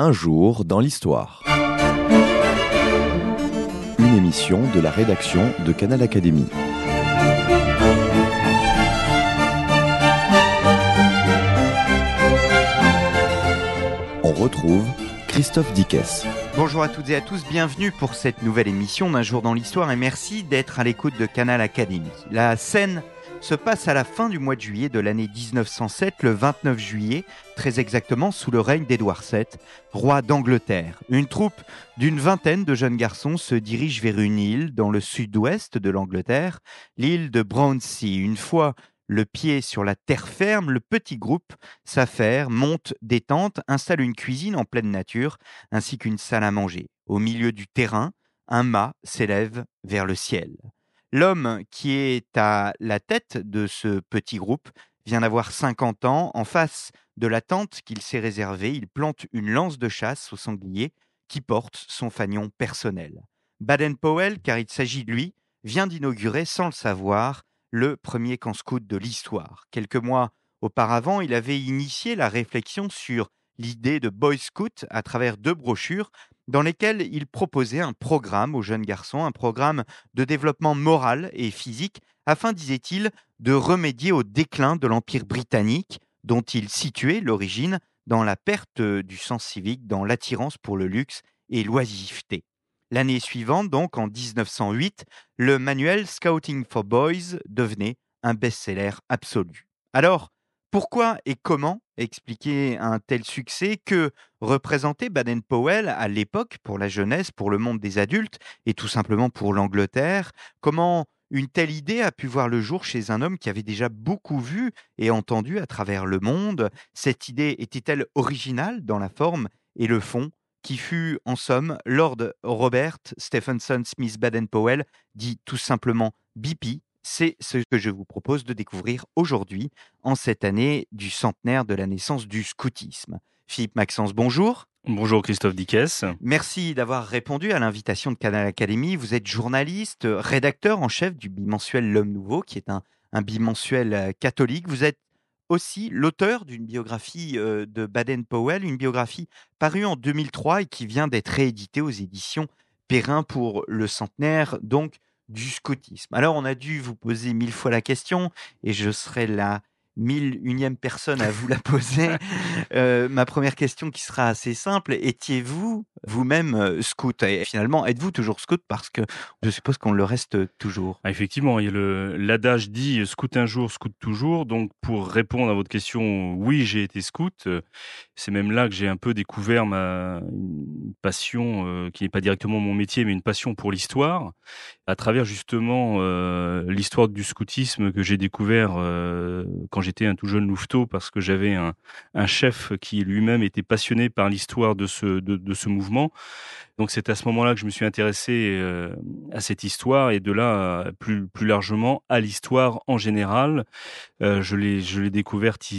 Un jour dans l'histoire. Une émission de la rédaction de Canal Académie. On retrouve Christophe Dickès. Bonjour à toutes et à tous, bienvenue pour cette nouvelle émission d'Un jour dans l'histoire et merci d'être à l'écoute de Canal Académie. La scène se passe à la fin du mois de juillet de l'année 1907, le 29 juillet, très exactement sous le règne d'Édouard VII, roi d'Angleterre. Une troupe d'une vingtaine de jeunes garçons se dirige vers une île dans le sud-ouest de l'Angleterre, l'île de Brownsea. Une fois le pied sur la terre ferme, le petit groupe s'affaire, monte des tentes, installe une cuisine en pleine nature, ainsi qu'une salle à manger. Au milieu du terrain, un mât s'élève vers le ciel. L'homme qui est à la tête de ce petit groupe vient d'avoir 50 ans. En face de la tente qu'il s'est réservée, il plante une lance de chasse au sanglier qui porte son fanion personnel. Baden-Powell, car il s'agit de lui, vient d'inaugurer, sans le savoir, le premier camp scout de l'histoire. Quelques mois auparavant, il avait initié la réflexion sur l'idée de Boy Scout à travers 2 brochures dans lesquelles il proposait un programme aux jeunes garçons, un programme de développement moral et physique, afin, disait-il, de remédier au déclin de l'Empire britannique, dont il situait l'origine dans la perte du sens civique, dans l'attirance pour le luxe et l'oisiveté. L'année suivante, donc en 1908, le manuel Scouting for Boys devenait un best-seller absolu. Alors, pourquoi et comment expliquer un tel succès que représentait Baden-Powell à l'époque pour la jeunesse, pour le monde des adultes et tout simplement pour l'Angleterre? Comment une telle idée a pu voir le jour chez un homme qui avait déjà beaucoup vu et entendu à travers le monde? Cette idée était-elle originale dans la forme et le fond, qui fut en somme Lord Robert Stephenson Smith Baden-Powell, dit tout simplement BP? C'est ce que je vous propose de découvrir aujourd'hui, en cette année du centenaire de la naissance du scoutisme. Philippe Maxence, bonjour. Bonjour Christophe Dickès. Merci d'avoir répondu à l'invitation de Canal Académie. Vous êtes journaliste, rédacteur en chef du bimensuel L'Homme Nouveau, qui est un bimensuel catholique. Vous êtes aussi l'auteur d'une biographie de Baden-Powell, une biographie parue en 2003 et qui vient d'être rééditée aux éditions Perrin pour le centenaire donc du scoutisme. Alors on a dû vous poser 1000 fois la question et je serai la 1001e personne à vous la poser. Ma première question qui sera assez simple, étiez-vous vous-même scout? Et finalement, êtes-vous toujours scout? Parce que je suppose qu'on le reste toujours. Effectivement, il y a l'adage dit scout un jour, scout toujours. Donc pour répondre à votre question, oui, j'ai été scout. C'est même là que j'ai un peu découvert une passion qui n'est pas directement mon métier, mais une passion pour l'histoire. À travers justement l'histoire du scoutisme que j'ai découvert quand j'étais un tout jeune louveteau, parce que j'avais un chef qui lui-même était passionné par l'histoire de ce mouvement. Donc c'est à ce moment-là que je me suis intéressé à cette histoire et de là plus largement à l'histoire en général. Je l'ai découverte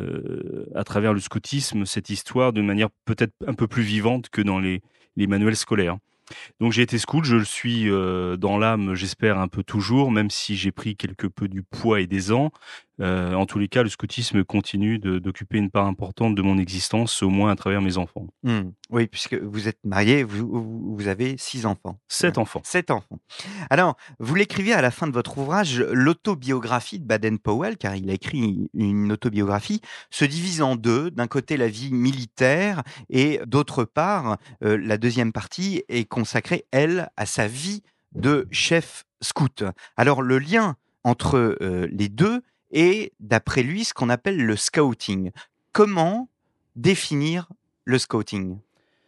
à travers le scoutisme, cette histoire, de manière peut-être un peu plus vivante que dans les manuels scolaires. Donc j'ai été scout, je le suis dans l'âme, j'espère un peu toujours, même si j'ai pris quelque peu du poids et des ans. En tous les cas, le scoutisme continue d'occuper une part importante de mon existence, au moins à travers mes enfants. Oui, puisque vous êtes marié, vous avez 6 enfants. 7 enfants. 7 enfants. Alors, vous l'écrivez à la fin de votre ouvrage, l'autobiographie de Baden-Powell, car il a écrit une autobiographie, se divise en 2. D'un côté, la vie militaire et d'autre part, la deuxième partie est consacrée, elle, à sa vie de chef scout. Alors, le lien entre les deux est, d'après lui, ce qu'on appelle le scouting. Comment définir le scouting?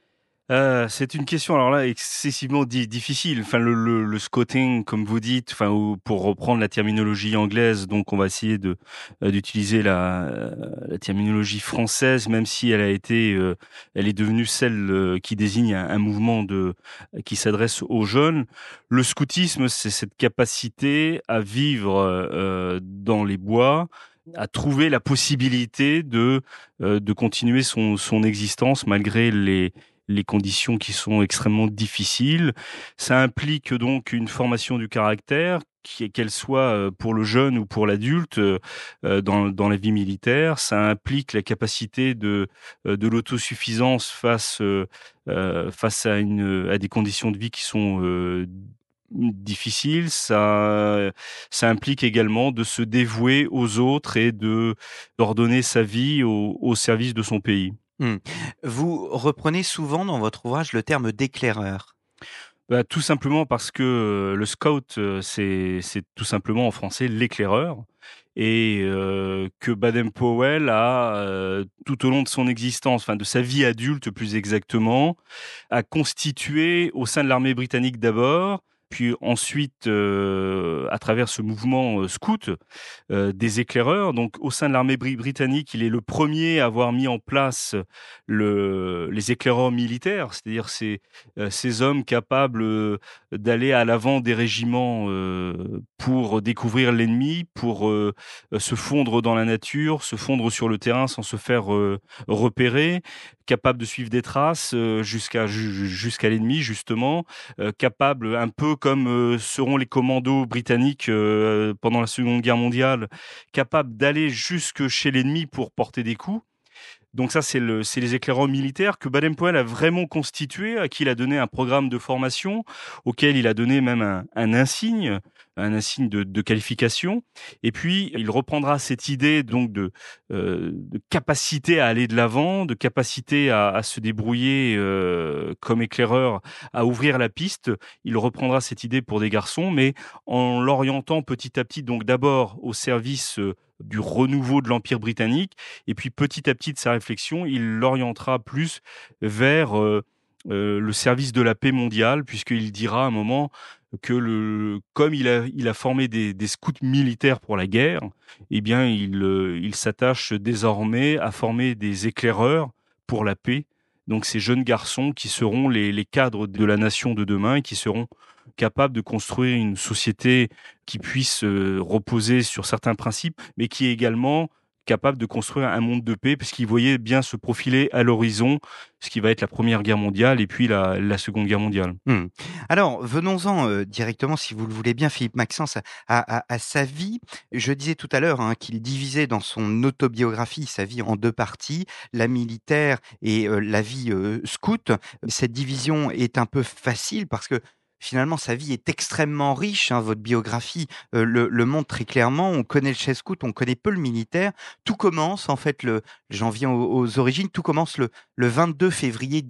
C'est une question alors là excessivement difficile. Enfin le scouting, comme vous dites, enfin ou pour reprendre la terminologie anglaise, donc on va essayer d'utiliser la terminologie française, même si elle est devenue celle qui désigne un mouvement qui s'adresse aux jeunes. Le scoutisme, c'est cette capacité à vivre dans les bois, à trouver la possibilité de continuer son existence malgré les conditions qui sont extrêmement difficiles. Ça implique donc une formation du caractère qu'elle soit pour le jeune ou pour l'adulte dans la vie militaire. Ça implique la capacité de l'autosuffisance face à des conditions de vie qui sont difficiles. Ça implique également de se dévouer aux autres et d'ordonner sa vie au service de son pays. Vous reprenez souvent dans votre ouvrage le terme d'éclaireur. Bah, tout simplement parce que le scout, c'est tout simplement en français l'éclaireur et que Baden-Powell a, tout au long de son existence, enfin de sa vie adulte plus exactement, a constitué au sein de l'armée britannique d'abord, puis ensuite à travers ce mouvement scout, des éclaireurs. Donc au sein de l'armée britannique, il est le premier à avoir mis en place les éclaireurs militaires, c'est-à-dire ces hommes capables d'aller à l'avant des régiments pour découvrir l'ennemi, pour se fondre dans la nature, se fondre sur le terrain sans se faire repérer, capable de suivre des traces jusqu'à l'ennemi justement, capable un peu comme seront les commandos britanniques pendant la Seconde Guerre mondiale, capable d'aller jusque chez l'ennemi pour porter des coups. Donc ça, c'est les éclaireurs militaires que Baden-Powell a vraiment constitué, à qui il a donné un programme de formation, auquel il a donné même un insigne de qualification. Et puis, il reprendra cette idée donc de capacité à aller de l'avant, de capacité à se débrouiller comme éclaireur, à ouvrir la piste. Il reprendra cette idée pour des garçons, mais en l'orientant petit à petit, donc d'abord au service du renouveau de l'Empire britannique, et puis petit à petit de sa réflexion, il l'orientera plus vers le service de la paix mondiale, puisqu'il dira à un moment que comme il a formé des scouts militaires pour la guerre, eh bien il s'attache désormais à former des éclaireurs pour la paix. Donc ces jeunes garçons qui seront les cadres de la nation de demain et qui seront capables de construire une société qui puisse reposer sur certains principes, mais qui est également capable de construire un monde de paix, parce qu'il voyait bien se profiler à l'horizon ce qui va être la Première Guerre mondiale et puis la Seconde Guerre mondiale. Alors, venons-en directement, si vous le voulez bien, Philippe Maxence, à sa vie. Je disais tout à l'heure qu'il divisait dans son autobiographie sa vie en deux parties, la militaire et la vie scout. Cette division est un peu facile parce que finalement, sa vie est extrêmement riche. Votre biographie le montre très clairement. On connaît le chef scout, on connaît peu le militaire. Tout commence, en fait, j'en viens aux origines, tout commence le 22 février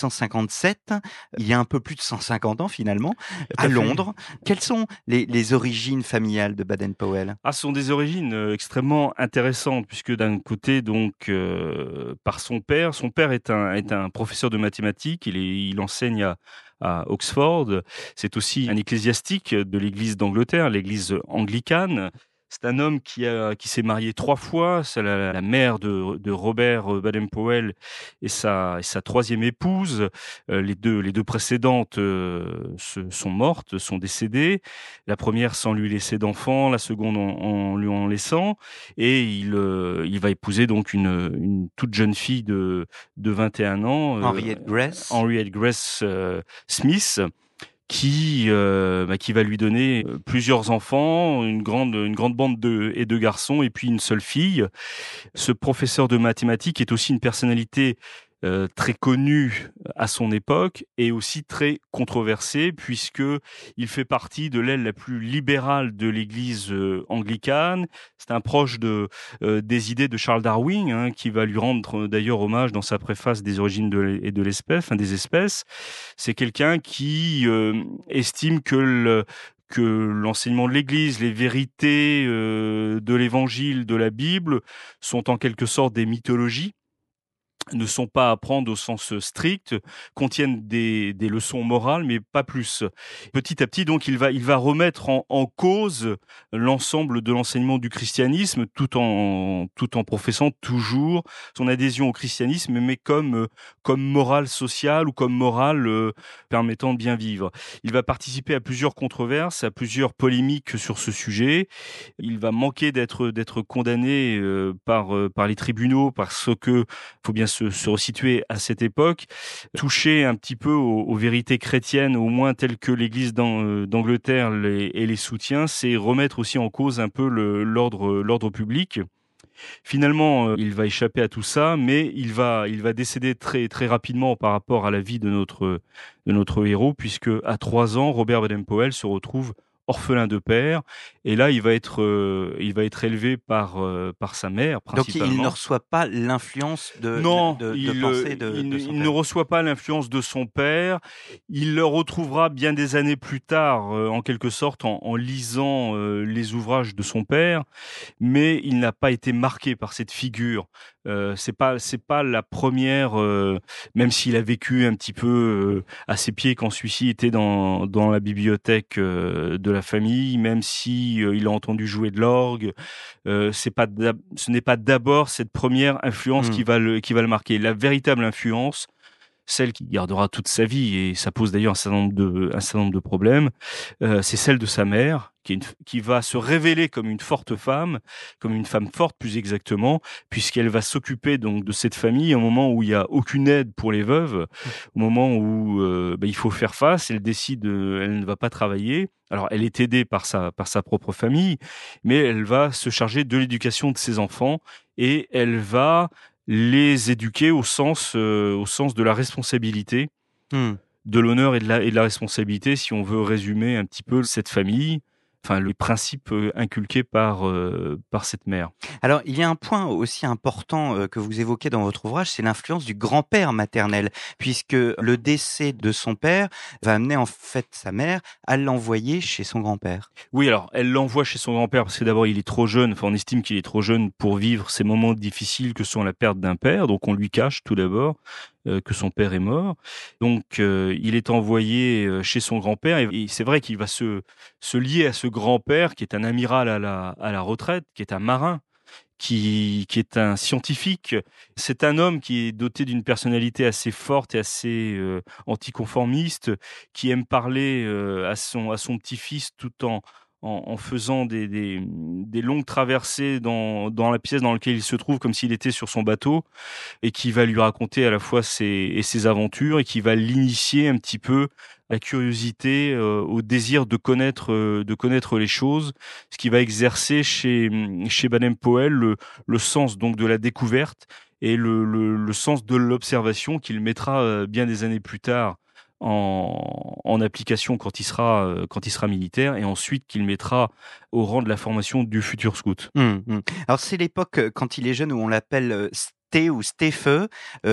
1857. Il y a un peu plus de 150 ans, finalement, à Londres. Quelles sont les origines familiales de Baden-Powell ? Ce sont des origines extrêmement intéressantes, puisque d'un côté, donc, par son père est un professeur de mathématiques. Il enseigne à Oxford. C'est aussi un ecclésiastique de l'Église d'Angleterre, l'Église anglicane. C'est un homme qui s'est marié 3 fois. C'est la mère de Robert Baden-Powell et sa troisième épouse. Les deux précédentes sont mortes, sont décédées. La première sans lui laisser d'enfant, la seconde en lui en laissant. Et il va épouser donc une toute jeune fille de 21 ans. Henriette Grace Smith. Qui va lui donner plusieurs enfants, une grande bande de garçons et puis une seule fille. Ce professeur de mathématiques est aussi une personnalité très connu à son époque et aussi très controversé, puisque il fait partie de l'aile la plus libérale de l'Église anglicane. C'est un proche des idées de Charles Darwin, qui va lui rendre d'ailleurs hommage dans sa préface des origines de l'espèce, des espèces. C'est quelqu'un qui estime que l'enseignement de l'Église, les vérités de l'Évangile, de la Bible, sont en quelque sorte des mythologies, ne sont pas à prendre au sens strict, contiennent des leçons morales, mais pas plus. Petit à petit, donc, il va remettre en cause l'ensemble de l'enseignement du christianisme, tout en professant toujours son adhésion au christianisme, mais comme morale sociale ou comme morale permettant de bien vivre. Il va participer à plusieurs controverses, à plusieurs polémiques sur ce sujet. Il va manquer d'être condamné par les tribunaux, parce que, faut bien se se resituer à cette époque, toucher un petit peu aux vérités chrétiennes, au moins telles que l'Église d'Angleterre et les soutient, c'est remettre aussi en cause un peu l'ordre public. Finalement, il va échapper à tout ça, mais il va décéder très très rapidement par rapport à la vie de notre héros, puisque à 3 ans, Robert Baden-Powell se retrouve orphelin de père, et là il va être élevé par sa mère principalement. Donc il ne reçoit pas l'influence de pensée de son père. Il ne reçoit pas l'influence de son père. Il le retrouvera bien des années plus tard, en quelque sorte, en lisant les ouvrages de son père, mais il n'a pas été marqué par cette figure. C'est pas la première, même s'il a vécu un petit peu à ses pieds quand celui-ci était dans la bibliothèque de la famille, même si il a entendu jouer de l'orgue. Ce n'est pas d'abord cette première influence qui va le marquer. La véritable influence, celle qui gardera toute sa vie, et ça pose d'ailleurs un certain nombre de problèmes, c'est celle de sa mère, qui va se révéler comme une forte femme, comme une femme forte plus exactement, puisqu'elle va s'occuper donc de cette famille au moment où il y a aucune aide pour les veuves, au moment où il faut faire face. Elle décide, elle ne va pas travailler. Alors elle est aidée par sa propre famille, mais elle va se charger de l'éducation de ses enfants, et elle va les éduquer au sens de la responsabilité, de l'honneur et de la responsabilité, si on veut résumer un petit peu cette famille, enfin le principe inculqué par cette mère. Alors, il y a un point aussi important que vous évoquez dans votre ouvrage, c'est l'influence du grand-père maternel, puisque le décès de son père va amener en fait sa mère à l'envoyer chez son grand-père. Oui, alors elle l'envoie chez son grand-père parce que d'abord il est trop jeune, on estime qu'il est trop jeune pour vivre ces moments difficiles que sont la perte d'un père, donc on lui cache tout d'abord que son père est mort. Donc il est envoyé chez son grand-père, et c'est vrai qu'il va se lier à ce grand-père qui est un amiral à la retraite, qui est un marin, qui est un scientifique. C'est un homme qui est doté d'une personnalité assez forte et assez anticonformiste, qui aime parler à son petit-fils tout en faisant des longues traversées dans la pièce dans laquelle il se trouve, comme s'il était sur son bateau, et qui va lui raconter à la fois ses aventures, et qui va l'initier un petit peu à la curiosité, au désir de connaître les choses, ce qui va exercer chez Baden-Powell le sens donc de la découverte et le sens de l'observation qu'il mettra bien des années plus tard en application quand il sera militaire, et ensuite qu'il mettra au rang de la formation du futur scout. Alors c'est l'époque quand il est jeune où on l'appelle Steve,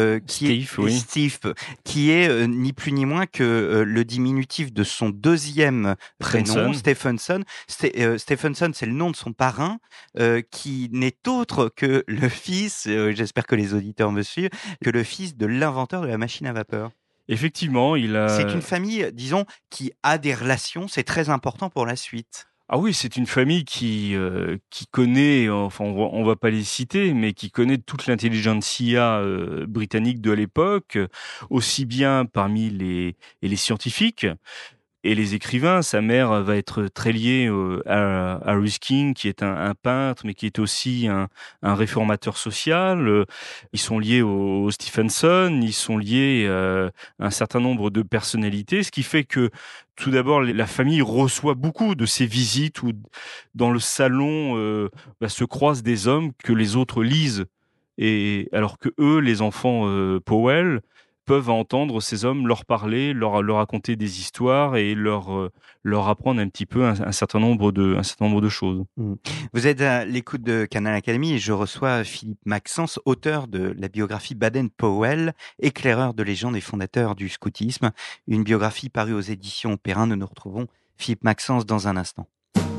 qui est ni plus ni moins que le diminutif de son deuxième prénom, Stephenson. Stephenson, c'est le nom de son parrain, qui n'est autre que le fils, j'espère que les auditeurs me suivent, que le fils de l'inventeur de la machine à vapeur. Effectivement, C'est une famille, disons, qui a des relations, c'est très important pour la suite. Ah oui, c'est une famille qui connaît, enfin on va pas les citer, mais qui connaît toute l'intelligentsia britannique de l'époque, aussi bien parmi les scientifiques et les écrivains. Sa mère va être très liée à Ruskin, qui est un peintre, mais qui est aussi un réformateur social. Ils sont liés au Stephenson, ils sont liés à un certain nombre de personnalités, ce qui fait que tout d'abord, la famille reçoit beaucoup de ces visites où dans le salon se croisent des hommes que les autres lisent, et alors que eux, les enfants Powell, peuvent entendre ces hommes leur parler, leur raconter des histoires et leur apprendre un petit peu un certain nombre de choses. Vous êtes à l'écoute de Canal Academy et je reçois Philippe Maxence, auteur de la biographie Baden-Powell, éclaireur de légende et fondateur du scoutisme, une biographie parue aux éditions Perrin. Nous nous retrouvons Philippe Maxence dans un instant.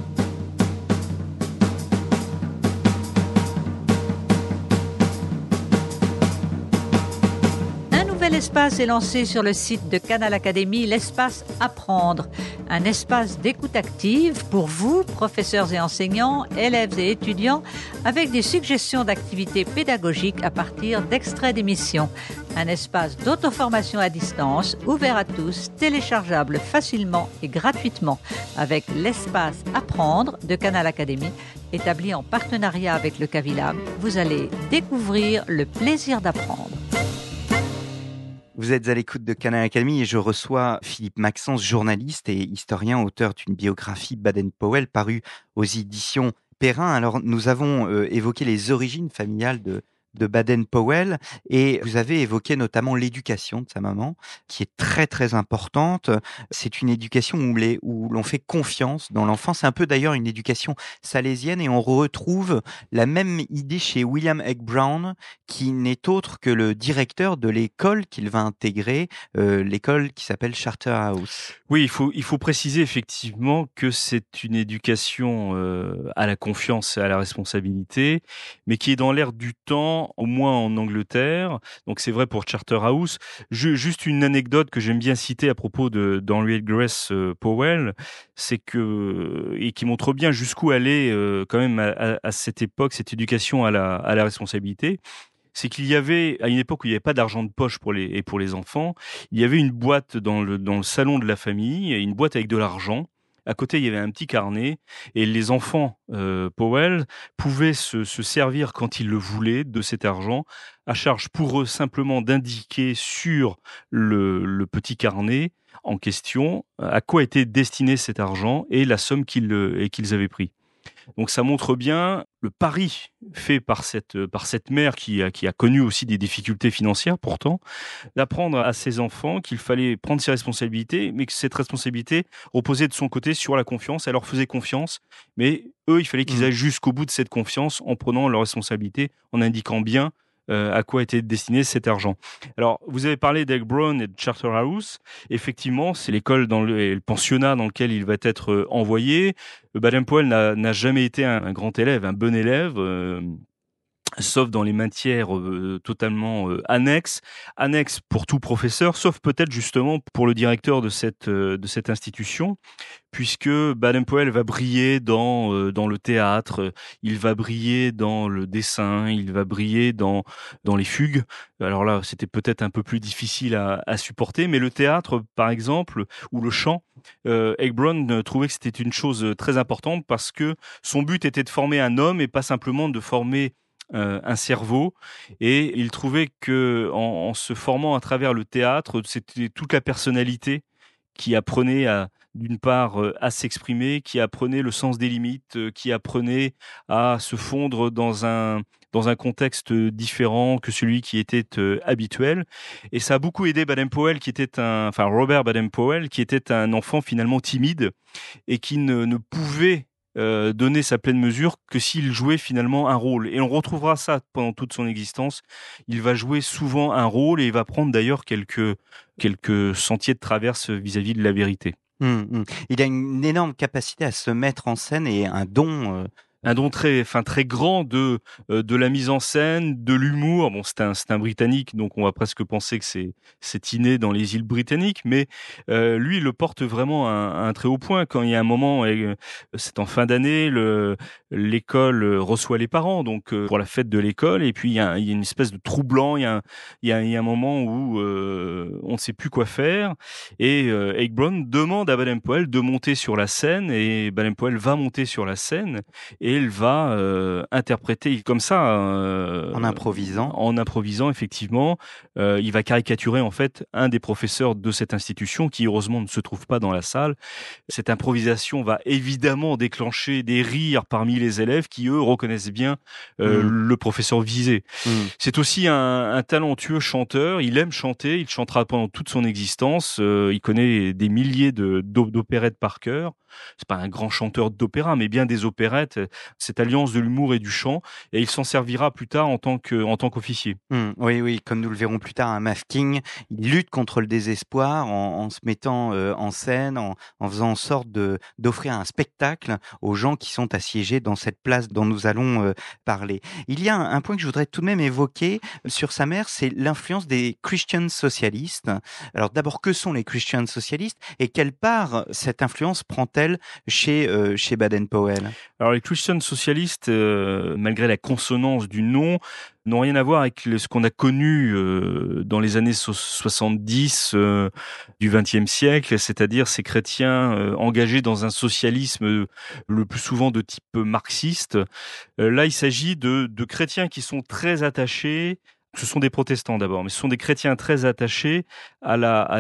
L'espace est lancé sur le site de Canal Academy, l'espace Apprendre, un espace d'écoute active pour vous, professeurs et enseignants, élèves et étudiants, avec des suggestions d'activités pédagogiques à partir d'extraits d'émissions. Un espace d'auto-formation à distance, ouvert à tous, téléchargeable facilement et gratuitement, avec l'espace Apprendre de Canal Academy, établi en partenariat avec le Cavilab. Vous allez découvrir le plaisir d'apprendre. Vous êtes à l'écoute de Canal Academy et je reçois Philippe Maxence, journaliste et historien, auteur d'une biographie Baden-Powell parue aux éditions Perrin. Alors, nous avons évoqué les origines familiales de Baden-Powell et vous avez évoqué notamment l'éducation de sa maman qui est très très importante. C'est une éducation où l'on fait confiance dans l'enfant. C'est un peu d'ailleurs une éducation salésienne et on retrouve la même idée chez William Egg Brown qui n'est autre que le directeur de l'école qu'il va intégrer, l'école qui s'appelle Charterhouse. Oui, il faut préciser effectivement que c'est une éducation à la confiance et à la responsabilité, mais qui est dans l'air du temps, au moins en Angleterre. Donc c'est vrai pour Charterhouse. Juste une anecdote que j'aime bien citer à propos d'Henriette Grace Powell, c'est que et qui montre bien jusqu'où allait quand même à cette époque cette éducation à la responsabilité. C'est qu'il y avait, à une époque où il n'y avait pas d'argent de poche pour les enfants, il y avait une boîte dans le salon de la famille, une boîte avec de l'argent. À côté, il y avait un petit carnet et les enfants Powell pouvaient se servir quand ils le voulaient de cet argent, à charge pour eux simplement d'indiquer sur le petit carnet en question à quoi était destiné cet argent et la somme qu'ils avaient pris. Donc ça montre bien le pari fait par cette mère qui a connu aussi des difficultés financières pourtant, d'apprendre à ses enfants qu'il fallait prendre ses responsabilités, mais que cette responsabilité reposait de son côté sur la confiance. Elle leur faisait confiance, mais eux, il fallait qu'ils aillent jusqu'au bout de cette confiance en prenant leurs responsabilités, en indiquant bien à quoi était destiné cet argent. Alors, vous avez parlé d'Egg Brown et de Charterhouse. Effectivement, c'est l'école le pensionnat dans lequel il va être envoyé. Baden-Powell n'a jamais été un grand élève, un bon élève. Sauf dans les matières totalement annexes pour tout professeur, sauf peut-être justement pour le directeur de cette institution, puisque Baden-Powell va briller dans le théâtre, il va briller dans le dessin, il va briller dans les fugues. Alors là, c'était peut-être un peu plus difficile à supporter, mais le théâtre, par exemple, ou le chant, Egg Brown trouvait que c'était une chose très importante parce que son but était de former un homme et pas simplement de former un cerveau, et il trouvait que en se formant à travers le théâtre, c'était toute la personnalité qui apprenait d'une part à s'exprimer, qui apprenait le sens des limites, qui apprenait à se fondre dans un contexte différent que celui qui était habituel. Et ça a beaucoup aidé Baden-Powell, Robert Baden-Powell, qui était un enfant finalement timide et qui ne pouvait donner sa pleine mesure que s'il jouait finalement un rôle. Et on retrouvera ça pendant toute son existence. Il va jouer souvent un rôle et il va prendre d'ailleurs quelques sentiers de traverse vis-à-vis de la vérité. Il a une énorme capacité à se mettre en scène et un don très grand de la mise en scène, de l'humour. Bon, c'est un Britannique, donc on va presque penser que c'est inné dans les îles britanniques, mais lui, il le porte vraiment à un très haut point. Quand il y a un moment, c'est en fin d'année, l'école reçoit les parents, donc pour la fête de l'école, et puis il y a une espèce de trou blanc. Il y a un moment où on ne sait plus quoi faire, et Egg Brown demande à Baden-Powell de monter sur la scène, et Baden-Powell va monter sur la scène. Et elle va interpréter comme ça, en improvisant effectivement. Il va caricaturer en fait un des professeurs de cette institution qui heureusement ne se trouve pas dans la salle. Cette improvisation va évidemment déclencher des rires parmi les élèves qui eux reconnaissent bien le professeur visé. C'est aussi un talentueux chanteur. Il aime chanter. Il chantera pendant toute son existence. Il connaît des milliers d'opérettes par cœur. C'est pas un grand chanteur d'opéra, mais bien des opérettes. Cette alliance de l'humour et du chant, et il s'en servira plus tard en tant qu'officier. Oui, comme nous le verrons plus tard, un Mafking, il lutte contre le désespoir en se mettant en scène, en faisant en sorte d'offrir un spectacle aux gens qui sont assiégés dans cette place dont nous allons parler. Il y a un point que je voudrais tout de même évoquer sur sa mère, c'est l'influence des Christian socialistes. Alors d'abord, que sont les Christian socialistes et quelle part cette influence prend-elle chez Baden-Powell? Alors les Christian socialistes, malgré la consonance du nom, n'ont rien à voir avec ce qu'on a connu dans les années 70 du XXe siècle, c'est-à-dire ces chrétiens engagés dans un socialisme le plus souvent de type marxiste. Là, il s'agit de chrétiens qui sont très attachés Ce sont des protestants d'abord, mais ce sont des chrétiens très attachés à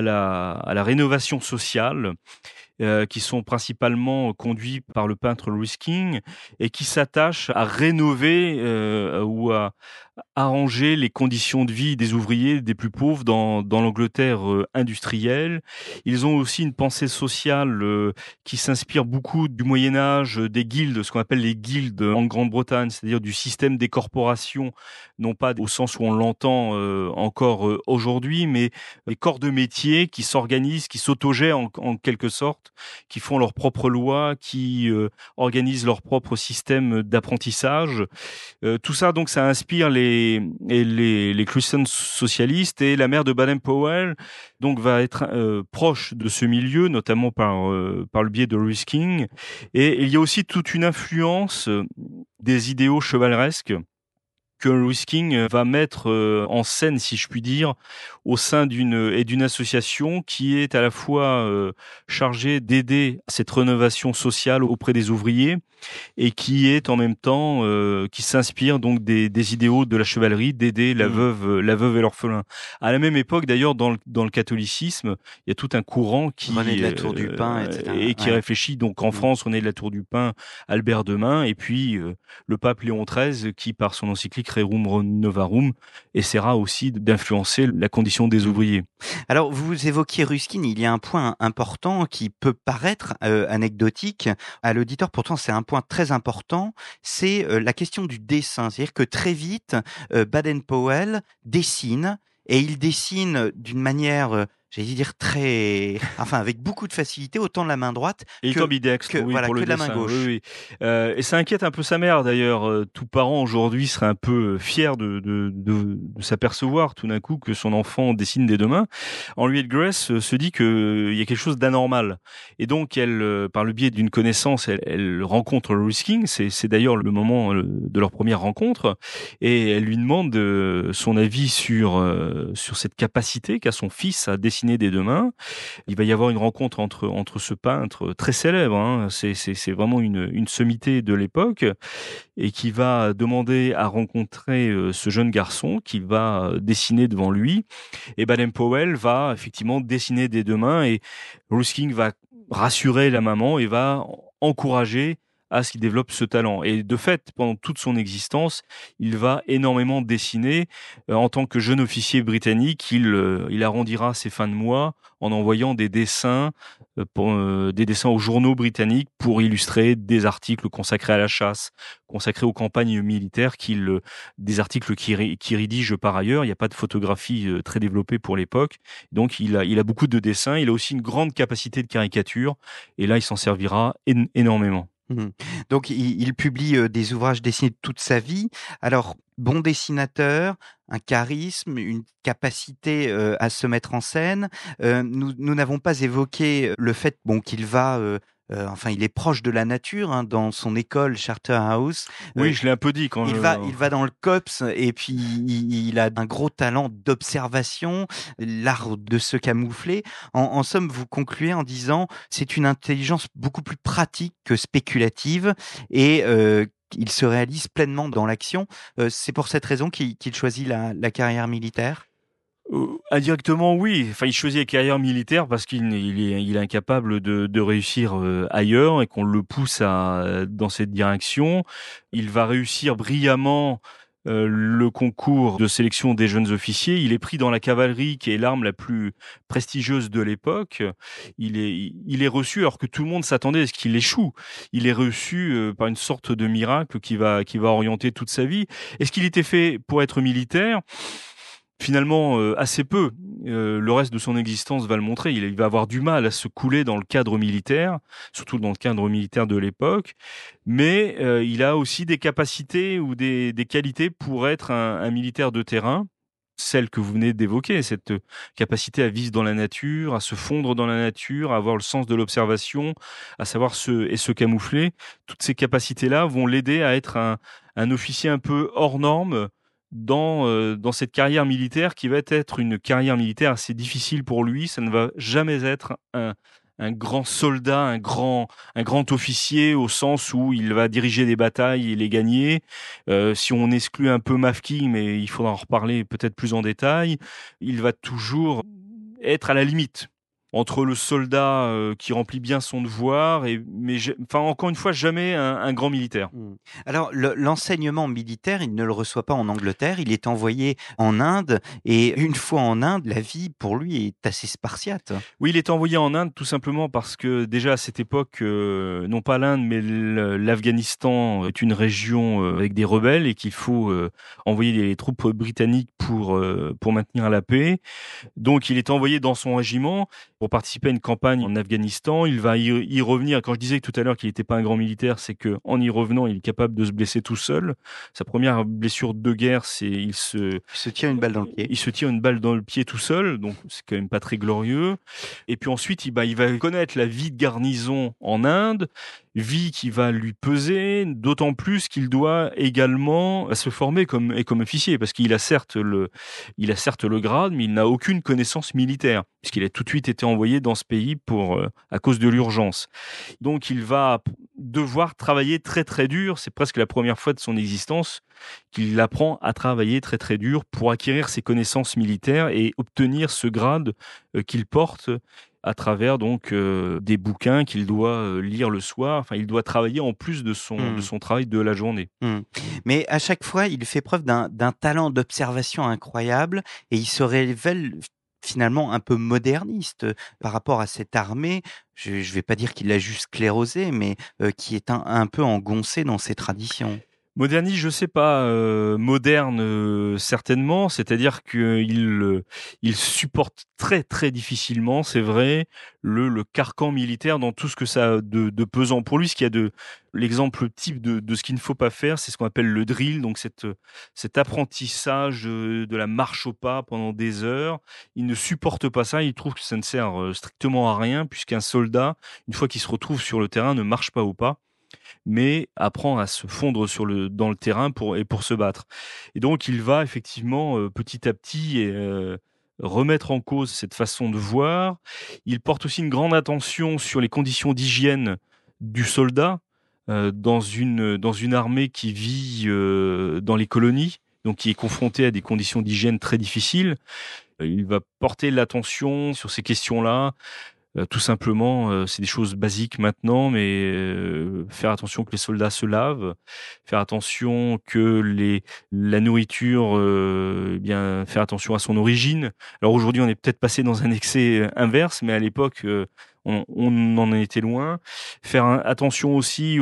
la rénovation sociale, qui sont principalement conduits par le peintre Louis King et qui s'attachent à rénover ou à arranger les conditions de vie des ouvriers des plus pauvres dans l'Angleterre industrielle. Ils ont aussi une pensée sociale qui s'inspire beaucoup du Moyen-Âge, des guildes, ce qu'on appelle les guildes en Grande-Bretagne, c'est-à-dire du système des corporations, non pas au sens où on l'entend encore aujourd'hui, mais les corps de métier qui s'organisent, qui s'autogèrent en quelque sorte, qui font leurs propres lois, qui organisent leur propre système d'apprentissage. Tout ça, donc, ça inspire les Christian socialistes, et la mère de Baden-Powell donc va être proche de ce milieu, notamment par le biais de Louis King. Et il y a aussi toute une influence des idéaux chevaleresques que Louis King va mettre en scène, si je puis dire, au sein d'une association qui est à la fois chargée d'aider à cette rénovation sociale auprès des ouvriers, et qui est en même temps qui s'inspire donc des idéaux de la chevalerie, d'aider la veuve et l'orphelin. À la même époque, d'ailleurs, dans le catholicisme, il y a tout un courant qui René de la Tour du Pin, etc. Et qui réfléchit. Donc en France, René de la Tour du Pin, Albert Demain, et puis le pape Léon XIII, qui par son encyclique Rerum Novarum essaiera aussi d'influencer la condition des ouvriers. Alors, vous évoquiez Ruskin, il y a un point important qui peut paraître anecdotique à l'auditeur, pourtant c'est un point très important, c'est la question du dessin. C'est-à-dire que très vite, Baden-Powell dessine, et il dessine d'une manière, j'allais dire avec beaucoup de facilité, autant de la main droite que ambidextre, pour le de la main dessin. gauche. Oui. Et ça inquiète un peu sa mère, d'ailleurs. Tout parent aujourd'hui serait un peu fier de s'apercevoir tout d'un coup que son enfant dessine des deux mains. Henriette Grace se dit qu'il y a quelque chose d'anormal. Et donc, elle, par le biais d'une connaissance, elle rencontre Louis King. C'est d'ailleurs le moment de leur première rencontre. Et elle lui demande son avis sur cette capacité qu'a son fils à dessiner des deux mains. Il va y avoir une rencontre entre ce peintre très célèbre, hein, c'est vraiment une sommité de l'époque, et qui va demander à rencontrer ce jeune garçon qui va dessiner devant lui. Et Baden-Powell va effectivement dessiner des deux mains, et Ruskin va rassurer la maman et va encourager à ce qu'il développe ce talent. Et de fait, pendant toute son existence, il va énormément dessiner. En tant que jeune officier britannique, il arrondira ses fins de mois en envoyant des dessins aux journaux britanniques pour illustrer des articles consacrés à la chasse, consacrés aux campagnes militaires, des articles qu'il rédige par ailleurs. Il n'y a pas de photographie très développée pour l'époque. Donc, il a beaucoup de dessins. Il a aussi une grande capacité de caricature. Et là, il s'en servira énormément. Donc, il publie des ouvrages dessinés toute sa vie. Alors, bon dessinateur, un charisme, une capacité à se mettre en scène. Nous n'avons pas évoqué le fait qu'il va... il est proche de la nature, hein, dans son école Charterhouse. Oui, je l'ai un peu dit quand il va dans le COPS, et puis il a un gros talent d'observation, l'art de se camoufler. En somme, vous concluez en disant c'est une intelligence beaucoup plus pratique que spéculative, et il se réalise pleinement dans l'action. C'est pour cette raison qu'il choisit la carrière militaire. Indirectement, oui. Enfin, il choisit la carrière militaire parce qu'il est incapable de réussir ailleurs, et qu'on le pousse dans cette direction. Il va réussir brillamment le concours de sélection des jeunes officiers. Il est pris dans la cavalerie, qui est l'arme la plus prestigieuse de l'époque. Il est reçu alors que tout le monde s'attendait à ce qu'il échoue. Il est reçu par une sorte de miracle qui va orienter toute sa vie. Est-ce qu'il était fait pour être militaire ? Finalement, assez peu. Le reste de son existence va le montrer. Il va avoir du mal à se couler dans le cadre militaire, surtout dans le cadre militaire de l'époque. Mais il a aussi des capacités ou des qualités pour être un militaire de terrain. Celle que vous venez d'évoquer, cette capacité à vivre dans la nature, à se fondre dans la nature, à avoir le sens de l'observation, à savoir se camoufler. Toutes ces capacités-là vont l'aider à être un officier un peu hors norme, dans cette carrière militaire qui va être une carrière militaire assez difficile pour lui. Ça ne va jamais être un un grand soldat, un grand officier au sens où il va diriger des batailles et les gagner. Si on exclut un peu Mafking, mais il faudra en reparler peut-être plus en détail, il va toujours être à la limite entre le soldat qui remplit bien son devoir enfin encore une fois jamais un grand militaire. Alors l'enseignement militaire, il ne le reçoit pas en Angleterre, il est envoyé en Inde et une fois en Inde, la vie pour lui est assez spartiate. Oui, il est envoyé en Inde tout simplement parce que déjà à cette époque, non pas l'Inde mais l'Afghanistan est une région avec des rebelles et qu'il faut envoyer des troupes britanniques pour maintenir la paix. Donc il est envoyé dans son régiment pour participer à une campagne en Afghanistan. Il va y revenir. Quand je disais tout à l'heure qu'il n'était pas un grand militaire, c'est que en y revenant, il est capable de se blesser tout seul. Sa première blessure de guerre, c'est il se tire une balle dans le pied. Il se tire une balle dans le pied tout seul, donc c'est quand même pas très glorieux. Et puis ensuite, il va connaître la vie de garnison en Inde, vie qui va lui peser, d'autant plus qu'il doit également se former comme officier, parce qu'il a certes le grade, mais il n'a aucune connaissance militaire, puisqu'il a tout de suite été envoyé dans ce pays à cause de l'urgence. Donc il va devoir travailler très très dur, c'est presque la première fois de son existence qu'il apprend à travailler très très dur pour acquérir ses connaissances militaires et obtenir ce grade qu'il porte à travers donc des bouquins qu'il doit lire le soir. Enfin, il doit travailler en plus de son travail de la journée. Mais à chaque fois, il fait preuve d'un talent d'observation incroyable et il se révèle finalement un peu moderniste par rapport à cette armée. Je ne vais pas dire qu'il l'a juste sclérosée, mais qui est un peu engoncée dans ses traditions. Moderniste, je sais pas, moderne certainement, c'est-à-dire qu'il supporte très très difficilement, c'est vrai, le carcan militaire dans tout ce que ça a de pesant pour lui. Ce qu'il y a l'exemple type de ce qu'il ne faut pas faire, c'est ce qu'on appelle le drill, donc cet apprentissage de la marche au pas pendant des heures. Il ne supporte pas ça, il trouve que ça ne sert strictement à rien, puisqu'un soldat, une fois qu'il se retrouve sur le terrain, ne marche pas au pas, mais apprend à se fondre dans le terrain pour se battre. Et donc, il va effectivement petit à petit remettre en cause cette façon de voir. Il porte aussi une grande attention sur les conditions d'hygiène du soldat dans une armée qui vit dans les colonies, donc qui est confrontée à des conditions d'hygiène très difficiles. Il va porter l'attention sur ces questions-là. Tout simplement, c'est des choses basiques maintenant, mais faire attention que les soldats se lavent, faire attention que la nourriture, bien faire attention à son origine. Alors aujourd'hui, on est peut-être passé dans un excès inverse, mais à l'époque, on en était loin. Faire attention aussi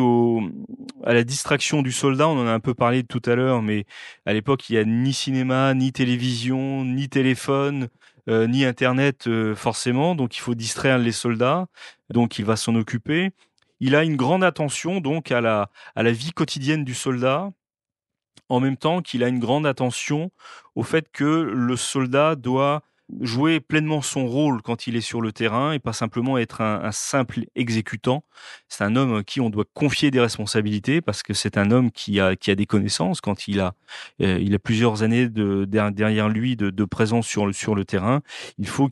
à la distraction du soldat. On en a un peu parlé tout à l'heure, mais à l'époque, il y a ni cinéma, ni télévision, ni téléphone. Ni Internet forcément, donc il faut distraire les soldats, donc il va s'en occuper. Il a une grande attention donc à la vie quotidienne du soldat, en même temps qu'il a une grande attention au fait que le soldat doit jouer pleinement son rôle quand il est sur le terrain et pas simplement être un simple exécutant. C'est un homme à qui on doit confier des responsabilités parce que c'est un homme qui a des connaissances quand il a plusieurs années derrière lui de présence sur le terrain. Il faut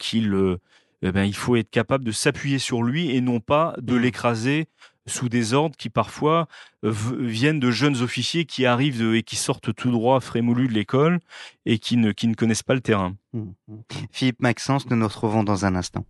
il faut être capable de s'appuyer sur lui et non pas de l'écraser sous des ordres qui parfois viennent de jeunes officiers qui arrivent et qui sortent tout droit frémoulus de l'école et qui ne connaissent pas le terrain. Philippe Maxence, nous nous retrouvons dans un instant.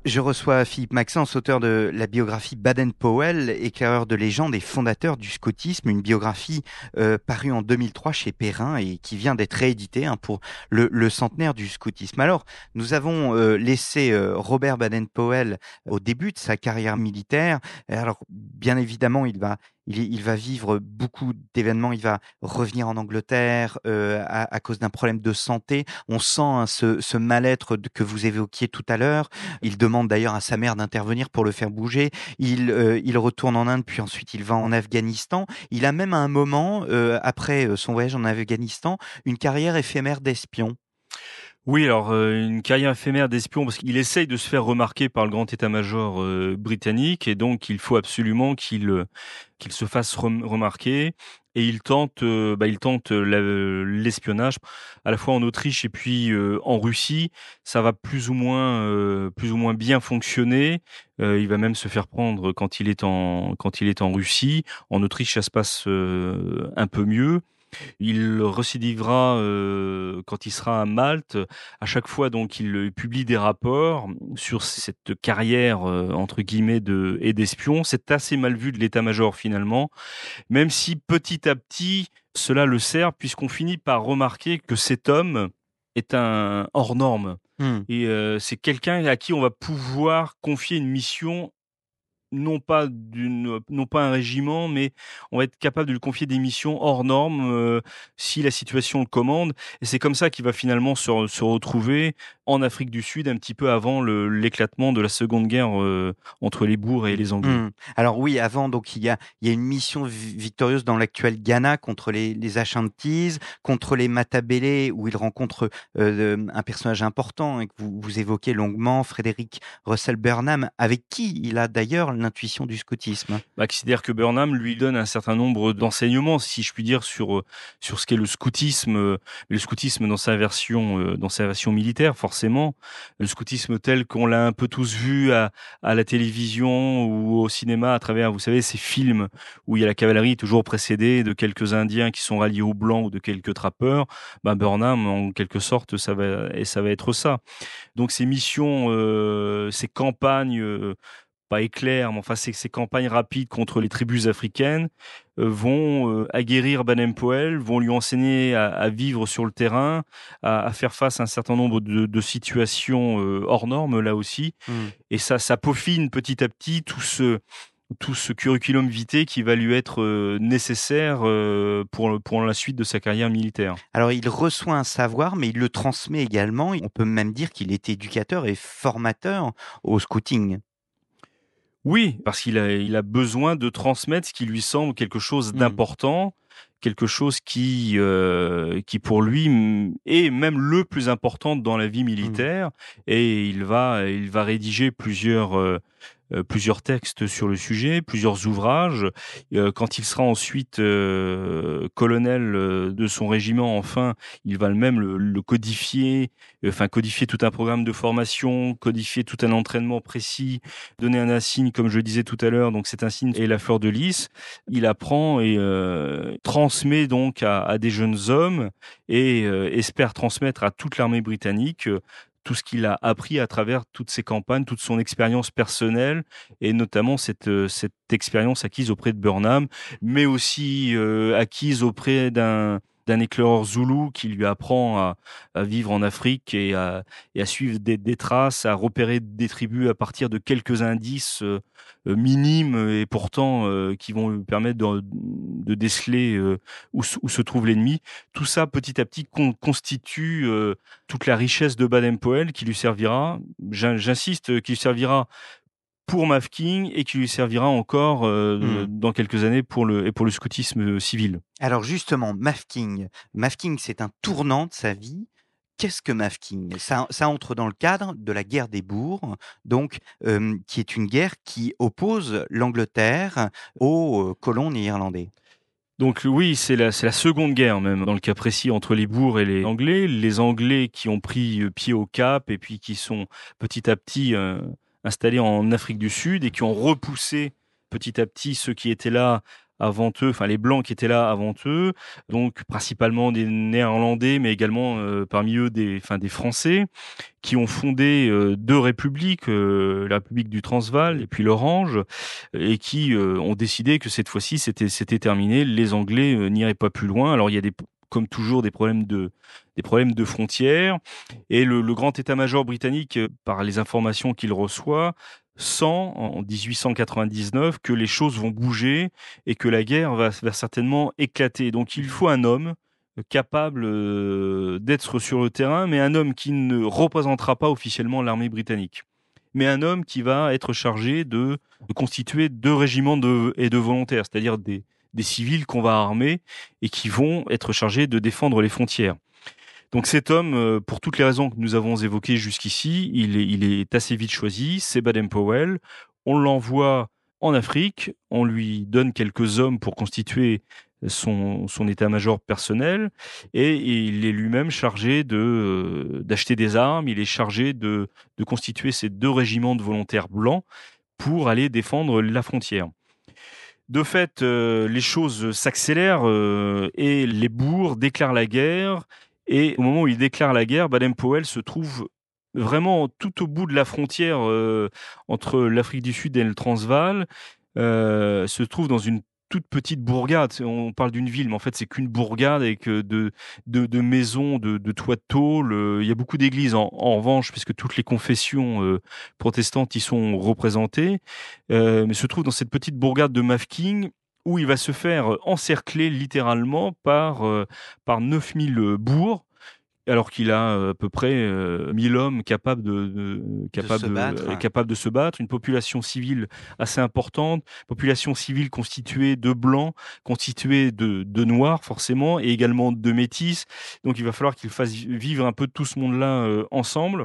Je reçois Philippe Maxence, auteur de la biographie Baden-Powell, éclaireur de légende et fondateur du scoutisme, une biographie parue en 2003 chez Perrin et qui vient d'être rééditée pour le centenaire du scoutisme. Alors, nous avons laissé Robert Baden-Powell au début de sa carrière militaire. Alors, bien évidemment, il va vivre beaucoup d'événements. Il va revenir en Angleterre à cause d'un problème de santé. On sent ce mal-être que vous évoquiez tout à l'heure. Il demande d'ailleurs à sa mère d'intervenir pour le faire bouger. Il retourne en Inde, puis ensuite il va en Afghanistan. Il a même à un moment, après son voyage en Afghanistan, une carrière éphémère d'espion. Oui, alors une carrière éphémère d'espion, parce qu'il essaye de se faire remarquer par le grand état-major britannique, et donc il faut absolument qu'il se fasse remarquer. Et il tente l'espionnage à la fois en Autriche et puis en Russie. Ça va plus ou moins bien fonctionner. Il va même se faire prendre quand il est en Russie. En Autriche, ça se passe un peu mieux. Il récidivera quand il sera à Malte. À chaque fois, donc, il publie des rapports sur cette carrière entre guillemets d'espion. C'est assez mal vu de l'état-major finalement, même si petit à petit cela le sert, puisqu'on finit par remarquer que cet homme est un hors norme. Et c'est quelqu'un à qui on va pouvoir confier une mission, non pas un régiment, mais on va être capable de lui confier des missions hors normes si la situation le commande. Et c'est comme ça qu'il va finalement se retrouver en Afrique du Sud, un petit peu avant l'éclatement de la Seconde Guerre entre les Boers et les Anglais. Alors oui, avant, donc il y a une mission victorieuse dans l'actuel Ghana contre les Ashantis, contre les Matabele, où il rencontre un personnage important que vous évoquez longuement, Frédéric Russell Burnham, avec qui il a d'ailleurs l'intuition du scoutisme. C'est-à-dire que Burnham lui donne un certain nombre d'enseignements, si je puis dire, sur ce qu'est le scoutisme dans sa version militaire, forcément. Le scoutisme tel qu'on l'a un peu tous vu à la télévision ou au cinéma à travers, vous savez, ces films où il y a la cavalerie toujours précédée de quelques Indiens qui sont ralliés aux Blancs ou de quelques trappeurs. Burnham, en quelque sorte, ça va être ça. Donc ces missions, ces campagnes pas éclairs, mais enfin ces campagnes rapides contre les tribus africaines vont aguerrir Baden-Powell, vont lui enseigner à vivre sur le terrain, à faire face à un certain nombre de situations hors normes là aussi. Et ça peaufine petit à petit tout ce curriculum vitae qui va lui être nécessaire pour la suite de sa carrière militaire. Alors, il reçoit un savoir, mais il le transmet également. On peut même dire qu'il est éducateur et formateur au scouting. Oui, parce qu'il a besoin de transmettre ce qui lui semble quelque chose d'important, quelque chose qui pour lui est même le plus important dans la vie militaire. Et il va rédiger plusieurs textes sur le sujet, plusieurs ouvrages. Quand il sera ensuite colonel de son régiment, enfin, il va même le codifier, codifier tout un programme de formation, codifier tout un entraînement précis, donner un insigne, comme je disais tout à l'heure. Donc cet insigne est la fleur de lys. Il apprend et transmet donc à des jeunes hommes et espère transmettre à toute l'armée britannique tout ce qu'il a appris à travers toutes ces campagnes, toute son expérience personnelle, et notamment cette expérience acquise auprès de Burnham, mais aussi acquise auprès d'un éclaireur zoulou qui lui apprend à vivre en Afrique et à suivre des traces, à repérer des tribus à partir de quelques indices minimes et pourtant qui vont lui permettre de déceler où se trouve l'ennemi. Tout ça, petit à petit, constitue toute la richesse de Baden-Powell qui lui servira, j'insiste, qui lui servira pour Mafeking et qui lui servira encore dans quelques années pour le scoutisme civil. Alors justement, Mafeking, c'est un tournant de sa vie. Qu'est-ce que Mafeking ? Ça entre dans le cadre de la guerre des Boers, donc qui est une guerre qui oppose l'Angleterre aux colons néerlandais. Donc oui, c'est la Seconde Guerre même, dans le cas précis, entre les Boers et les Anglais. Les Anglais qui ont pris pied au Cap et puis qui sont petit à petit installés en Afrique du Sud et qui ont repoussé petit à petit ceux qui étaient là avant eux, enfin les Blancs qui étaient là avant eux, donc principalement des Néerlandais, mais également parmi eux des Français, qui ont fondé deux républiques, la République du Transvaal et puis l'Orange, et qui ont décidé que cette fois-ci c'était terminé, les Anglais n'iraient pas plus loin. Alors il y a comme toujours des problèmes de frontières, et le grand état-major britannique, par les informations qu'il reçoit, sent en 1899 que les choses vont bouger et que la guerre va certainement éclater. Donc il faut un homme capable d'être sur le terrain, mais un homme qui ne représentera pas officiellement l'armée britannique, mais un homme qui va être chargé de constituer deux régiments de volontaires, c'est-à-dire des civils qu'on va armer et qui vont être chargés de défendre les frontières. Donc cet homme, pour toutes les raisons que nous avons évoquées jusqu'ici, il est assez vite choisi, c'est Baden-Powell. On l'envoie en Afrique, on lui donne quelques hommes pour constituer son état-major personnel, et il est lui-même chargé d'acheter des armes, il est chargé de constituer ces deux régiments de volontaires blancs pour aller défendre la frontière. De fait, les choses s'accélèrent et les boers déclarent la guerre. Et au moment où il déclare la guerre, Baden-Powell se trouve vraiment tout au bout de la frontière entre l'Afrique du Sud et le Transvaal, se trouve dans une toute petite bourgade. On parle d'une ville, mais en fait, c'est qu'une bourgade avec de maisons, de toits de tôle. Il y a beaucoup d'églises, en revanche, puisque toutes les confessions protestantes y sont représentées. Mais se trouve dans cette petite bourgade de Mafeking, où il va se faire encercler littéralement par 9000 boers, alors qu'il a à peu près 1000 hommes capables de se battre, une population civile assez importante, population civile constituée de blancs, constituée de noirs forcément, et également de métis. Donc il va falloir qu'il fasse vivre un peu tout ce monde-là ensemble.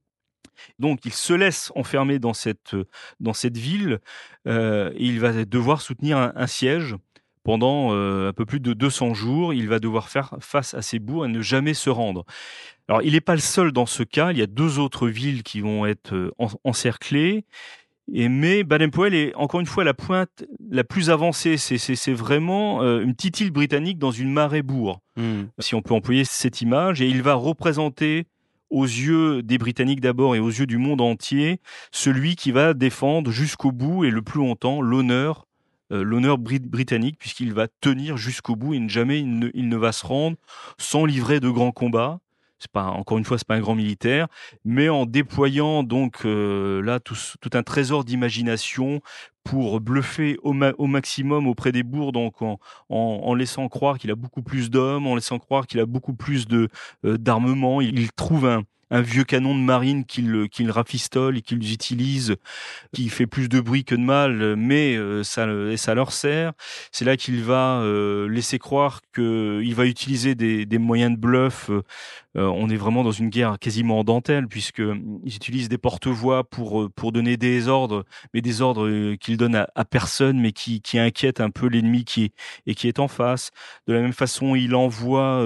Donc il se laisse enfermer dans cette ville, et il va devoir soutenir un siège pendant un peu plus de 200 jours. Il va devoir faire face à ces boers et ne jamais se rendre. Alors il n'est pas le seul dans ce cas, il y a deux autres villes qui vont être encerclées, mais Baden-Powell est encore une fois à la pointe la plus avancée. C'est vraiment une petite île britannique dans une marée boer, si on peut employer cette image, et il va représenter aux yeux des Britanniques d'abord et aux yeux du monde entier, celui qui va défendre jusqu'au bout et le plus longtemps l'honneur britannique, puisqu'il va tenir jusqu'au bout et jamais il ne va se rendre sans livrer de grands combats. Encore une fois, c'est pas un grand militaire, mais en déployant donc là tout un trésor d'imagination pour bluffer au maximum auprès des boers, donc en laissant croire qu'il a beaucoup plus d'hommes, en laissant croire qu'il a beaucoup plus d'armement. Il trouve un vieux canon de marine qu'il rafistole et qu'ils utilisent, qui fait plus de bruit que de mal, mais ça leur sert. C'est là qu'il va laisser croire qu'il va utiliser des moyens de bluff. On est vraiment dans une guerre quasiment en dentelle, puisqu'ils utilisent des porte-voix pour donner des ordres, mais des ordres qu'ils donnent à personne, mais qui inquiètent un peu l'ennemi qui est en face. De la même façon, il envoie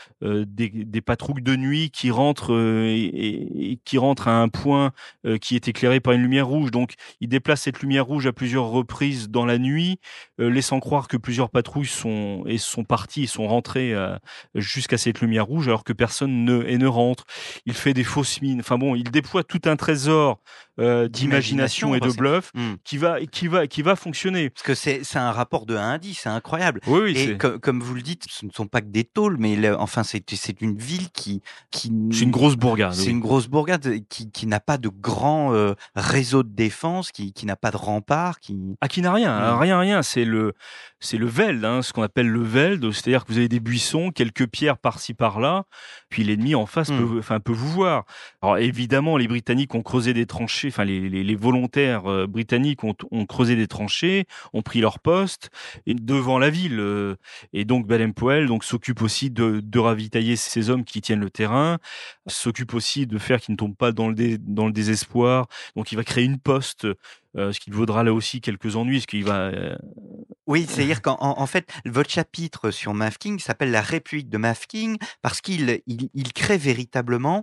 des patrouilles de nuit qui rentrent et qui rentrent à un point qui est éclairé par une lumière rouge. Donc, il déplace cette lumière rouge à plusieurs reprises dans la nuit, laissant croire que plusieurs patrouilles sont parties et sont rentrées jusqu'à cette lumière rouge, alors que personne ne rentre. Il fait des fausses mines. Enfin bon, il déploie tout un trésor d'imagination et de bluff qui va fonctionner. Parce que c'est un rapport de 1 à 10, c'est incroyable. Oui, et comme vous le dites, ce ne sont pas que des tôles, mais enfin c'est une ville qui c'est une grosse bourgade. C'est une grosse bourgade qui n'a pas de grand réseau de défense, qui n'a pas de rempart, qui n'a rien. C'est le veld, ce qu'on appelle le veld, c'est-à-dire que vous avez des buissons, quelques pierres par-ci par-là, puis l'ennemi en face peut vous voir. Alors évidemment, les Britanniques ont creusé des tranchées, enfin les volontaires britanniques ont creusé des tranchées, ont pris leur poste devant la ville, et donc Baden-Powell s'occupe aussi de ravitailler ces hommes qui tiennent le terrain, s'occupe aussi de faire qu'ils ne tombent pas dans le désespoir. Donc il va créer une poste, ce qui vaudra là aussi quelques ennuis, ce qu'il va Oui, c'est-à-dire qu'en fait, votre chapitre sur Mafeking s'appelle La République de Mafeking, parce qu'il crée véritablement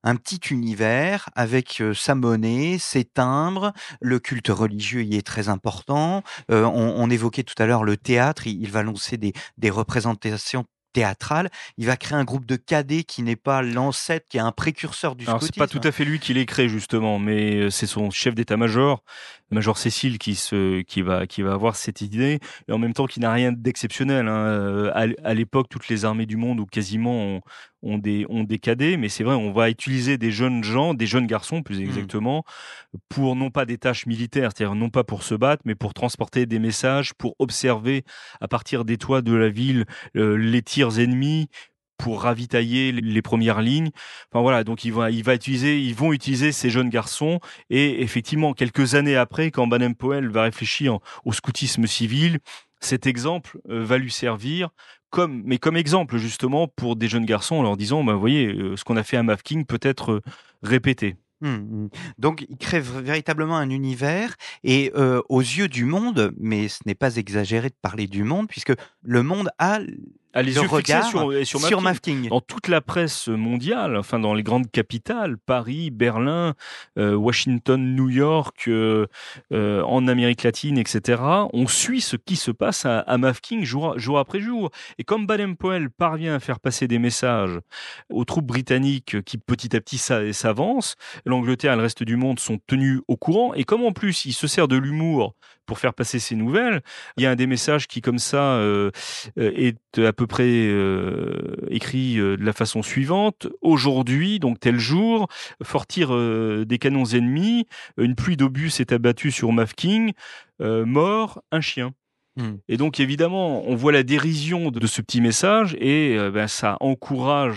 un petit univers avec sa monnaie, ses timbres, le culte religieux y est très important. On évoquait tout à l'heure le théâtre, il va lancer des représentations théâtrales. Il va créer un groupe de cadets qui n'est pas l'ancêtre, qui est un précurseur du Alors, c'est pas tout scoutisme. à fait lui qui les crée, justement, mais c'est son chef d'état-major, le major Cécile, qui va avoir cette idée, et en même temps qui n'a rien d'exceptionnel, hein. À l'époque, toutes les armées du monde, ou quasiment, ont des cadets, mais c'est vrai, on va utiliser des jeunes gens, des jeunes garçons, plus exactement, pour non pas des tâches militaires, c'est-à-dire non pas pour se battre, mais pour transporter des messages, pour observer à partir des toits de la ville les tirs ennemis, pour ravitailler les premières lignes. Enfin voilà, donc ils vont utiliser ces jeunes garçons, et effectivement, quelques années après, quand Baden-Powell va réfléchir au scoutisme civil, cet exemple va lui servir comme exemple justement pour des jeunes garçons, en leur disant, vous voyez, ce qu'on a fait à Mafeking peut être répété. Donc, il crée véritablement un univers et aux yeux du monde, mais ce n'est pas exagéré de parler du monde, puisque le monde a Les le yeux fixés regard sur sur Mafeking. Mafeking. Dans toute la presse mondiale, enfin dans les grandes capitales, Paris, Berlin, Washington, New York, en Amérique latine, etc., on suit ce qui se passe à Mafeking jour après jour. Et comme Baden-Powell parvient à faire passer des messages aux troupes britanniques qui petit à petit s'avancent, l'Angleterre et le reste du monde sont tenus au courant. Et comme en plus il se sert de l'humour pour faire passer ces nouvelles, il y a un des messages qui, comme ça, est à peu près écrit de la façon suivante. Aujourd'hui, donc tel jour, fort tir des canons ennemis, une pluie d'obus s'est abattue sur Mafeking, mort un chien. Et donc évidemment, on voit la dérision de ce petit message, et ça encourage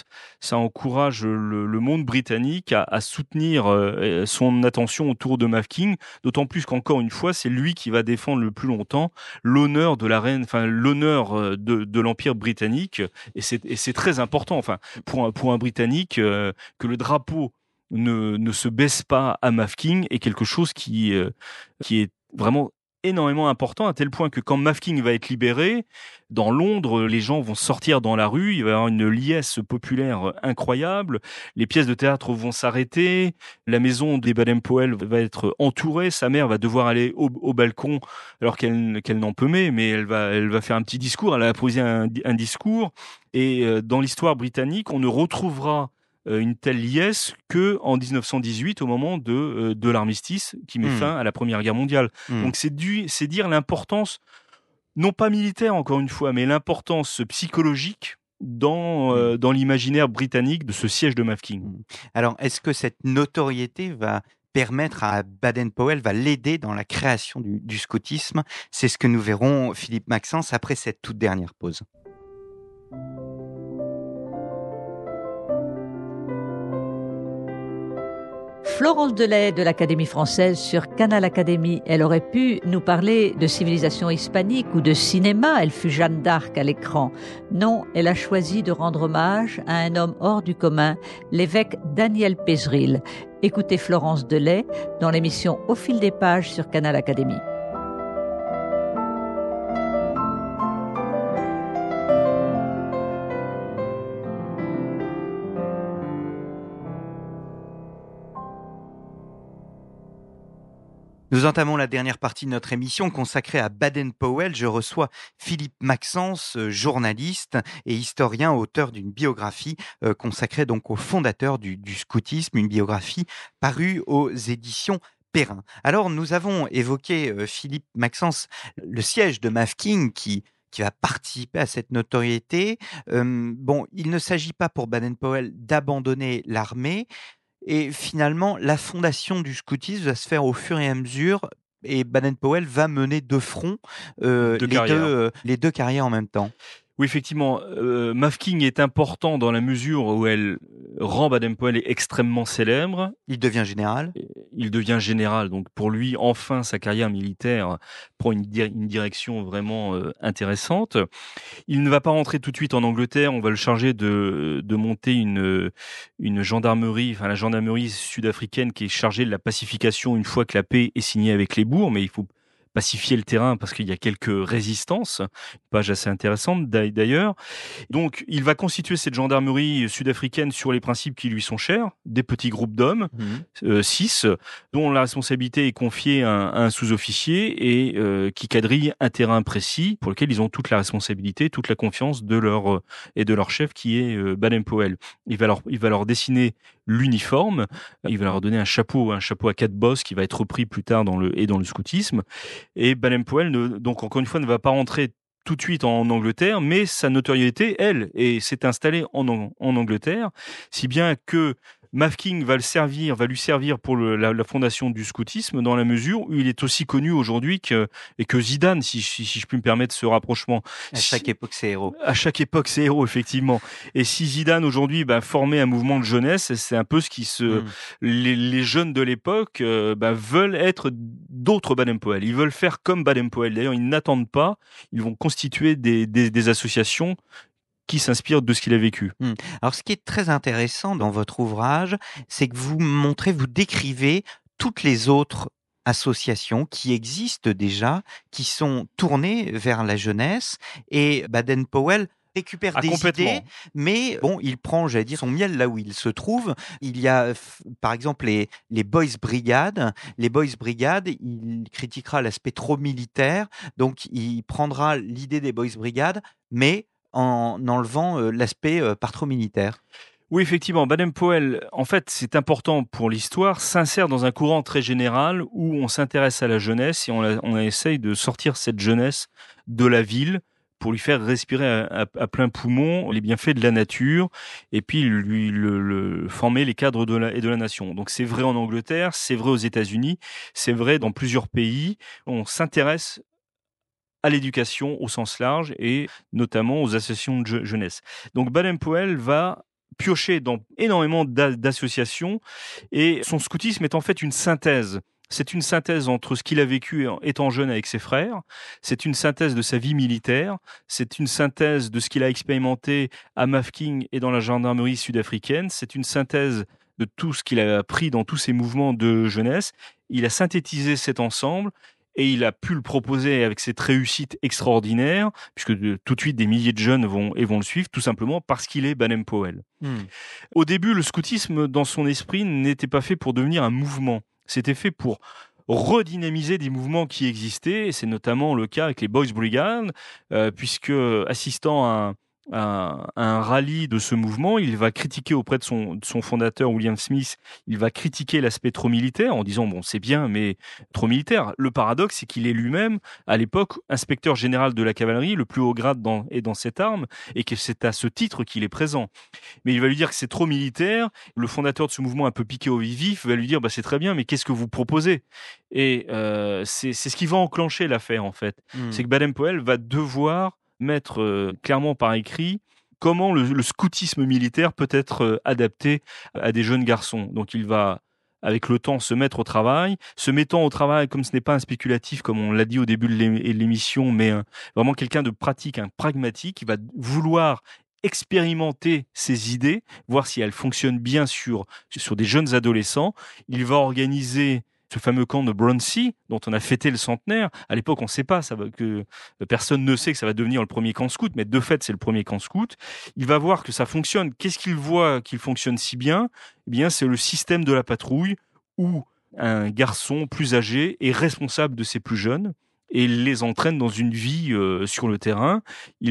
le monde britannique à soutenir son attention autour de Mafeking, d'autant plus qu'encore une fois, c'est lui qui va défendre le plus longtemps l'honneur de la reine, enfin l'honneur de l'Empire britannique, et c'est très important, enfin pour un Britannique, que le drapeau ne se baisse pas à Mafeking est quelque chose qui est vraiment énormément important, à tel point que quand Mafeking va être libéré, dans Londres, les gens vont sortir dans la rue, il va y avoir une liesse populaire incroyable, les pièces de théâtre vont s'arrêter, la maison des Baden-Powell va être entourée, sa mère va devoir aller au balcon alors qu'elle n'en peut mais elle va faire un petit discours, elle a posé un discours, et dans l'histoire britannique, on ne retrouvera une telle liesse que en 1918, au moment de l'armistice qui met fin à la Première Guerre mondiale. Donc c'est dire l'importance, non pas militaire encore une fois, mais l'importance psychologique dans l'imaginaire britannique de ce siège de Mafeking. Alors, est-ce que cette notoriété va permettre à Baden-Powell, va l'aider dans la création du scoutisme? C'est ce que nous verrons, Philippe Maxence, après cette toute dernière pause. Florence Delay de l'Académie française sur Canal Académie. Elle aurait pu nous parler de civilisation hispanique ou de cinéma. Elle fut Jeanne d'Arc à l'écran. Non, elle a choisi de rendre hommage à un homme hors du commun, l'évêque Daniel Pézeril. Écoutez Florence Delay dans l'émission Au fil des pages sur Canal Académie. Nous entamons la dernière partie de notre émission consacrée à Baden-Powell. Je reçois Philippe Maxence, journaliste et historien, auteur d'une biographie consacrée donc au fondateur du scoutisme, une biographie parue aux éditions Perrin. Alors, nous avons évoqué, Philippe Maxence, le siège de Mafeking qui va participer à cette notoriété. Il ne s'agit pas pour Baden-Powell d'abandonner l'armée. Et finalement, la fondation du scoutisme va se faire au fur et à mesure, et Baden-Powell va mener de front les deux carrières en même temps. Oui, effectivement, Mafeking est important dans la mesure où elle rend Baden-Powell extrêmement célèbre. Il devient général. Donc pour lui, enfin, sa carrière militaire prend une direction vraiment intéressante. Il ne va pas rentrer tout de suite en Angleterre. On va le charger de monter une gendarmerie, enfin la gendarmerie sud-africaine qui est chargée de la pacification une fois que la paix est signée avec les bourgs. Mais il faut pacifier le terrain parce qu'il y a quelques résistances, une page assez intéressante d'ailleurs. Donc, il va constituer cette gendarmerie sud-africaine sur les principes qui lui sont chers, des petits groupes d'hommes, 6, dont la responsabilité est confiée à un sous-officier et qui quadrille un terrain précis pour lequel ils ont toute la responsabilité, toute la confiance de leur chef qui est Baden-Powell. Il va leur dessiner l'uniforme, il va leur donner un chapeau à 4 bosses qui va être repris plus tard dans le scoutisme. Et Baden-Powell, donc encore une fois, ne va pas rentrer tout de suite en Angleterre, mais sa notoriété, elle, s'est installée en Angleterre, si bien que Mafeking va lui servir pour la fondation du scoutisme dans la mesure où il est aussi connu aujourd'hui que Zidane, si je puis me permettre ce rapprochement. À chaque époque, c'est héros. À chaque époque, c'est héros, effectivement. Et si Zidane aujourd'hui formait un mouvement de jeunesse, c'est un peu ce qui les jeunes de l'époque veulent être d'autres Baden-Powell. Ils veulent faire comme Baden-Powell. D'ailleurs, ils n'attendent pas. Ils vont constituer des associations qui s'inspire de ce qu'il a vécu. Alors, ce qui est très intéressant dans votre ouvrage, c'est que vous décrivez toutes les autres associations qui existent déjà, qui sont tournées vers la jeunesse, et Baden-Powell récupère des idées, mais bon, il prend, j'allais dire, son miel là où il se trouve. Il y a, par exemple, les Boys Brigade. Les Boys Brigade, il critiquera l'aspect trop militaire, donc il prendra l'idée des Boys Brigade, mais en enlevant l'aspect pas trop militaire. Oui, effectivement, Baden-Powell, en fait, c'est important pour l'histoire, s'insère dans un courant très général où on s'intéresse à la jeunesse et on essaye de sortir cette jeunesse de la ville pour lui faire respirer à plein poumon les bienfaits de la nature et puis lui former les cadres de la nation. Donc c'est vrai en Angleterre, c'est vrai aux États-Unis, c'est vrai dans plusieurs pays. On s'intéresse à l'éducation au sens large et notamment aux associations de jeunesse. Donc Baden-Powell va piocher dans énormément d'associations et son scoutisme est en fait une synthèse. C'est une synthèse entre ce qu'il a vécu étant jeune avec ses frères, c'est une synthèse de sa vie militaire, c'est une synthèse de ce qu'il a expérimenté à Mafeking et dans la gendarmerie sud-africaine, c'est une synthèse de tout ce qu'il a appris dans tous ses mouvements de jeunesse. Il a synthétisé cet ensemble et il a pu le proposer avec cette réussite extraordinaire, puisque tout de suite des milliers de jeunes vont le suivre, tout simplement parce qu'il est Baden-Powell. Au début, le scoutisme, dans son esprit, n'était pas fait pour devenir un mouvement. C'était fait pour redynamiser des mouvements qui existaient, et c'est notamment le cas avec les Boys Brigade, puisque assistant à un rallye de ce mouvement, il va critiquer auprès de son fondateur William Smith, il va critiquer l'aspect trop militaire en disant bon c'est bien mais trop militaire. Le paradoxe c'est qu'il est lui-même à l'époque inspecteur général de la cavalerie, le plus haut grade dans cette arme et que c'est à ce titre qu'il est présent. Mais il va lui dire que c'est trop militaire. Le fondateur de ce mouvement un peu piqué au vif va lui dire bah c'est très bien mais qu'est-ce que vous proposez? Et c'est ce qui va enclencher l'affaire en fait. C'est que Baden-Powell va devoir mettre clairement par écrit comment le scoutisme militaire peut être adapté à des jeunes garçons. Donc il va, avec le temps, se mettre au travail. Se mettant au travail, comme ce n'est pas un spéculatif, comme on l'a dit au début de l'émission, mais vraiment quelqu'un de pratique, un pragmatique, il va vouloir expérimenter ses idées, voir si elles fonctionnent bien sur des jeunes adolescents. Il va organiser ce fameux camp de Bruntsea, dont on a fêté le centenaire. À l'époque, on ne sait pas, personne ne sait que ça va devenir le premier camp scout, mais de fait, c'est le premier camp scout. Il va voir que ça fonctionne. Qu'est-ce qu'il voit qu'il fonctionne si bien? Eh bien, c'est le système de la patrouille où un garçon plus âgé est responsable de ses plus jeunes et les entraîne dans une vie sur le terrain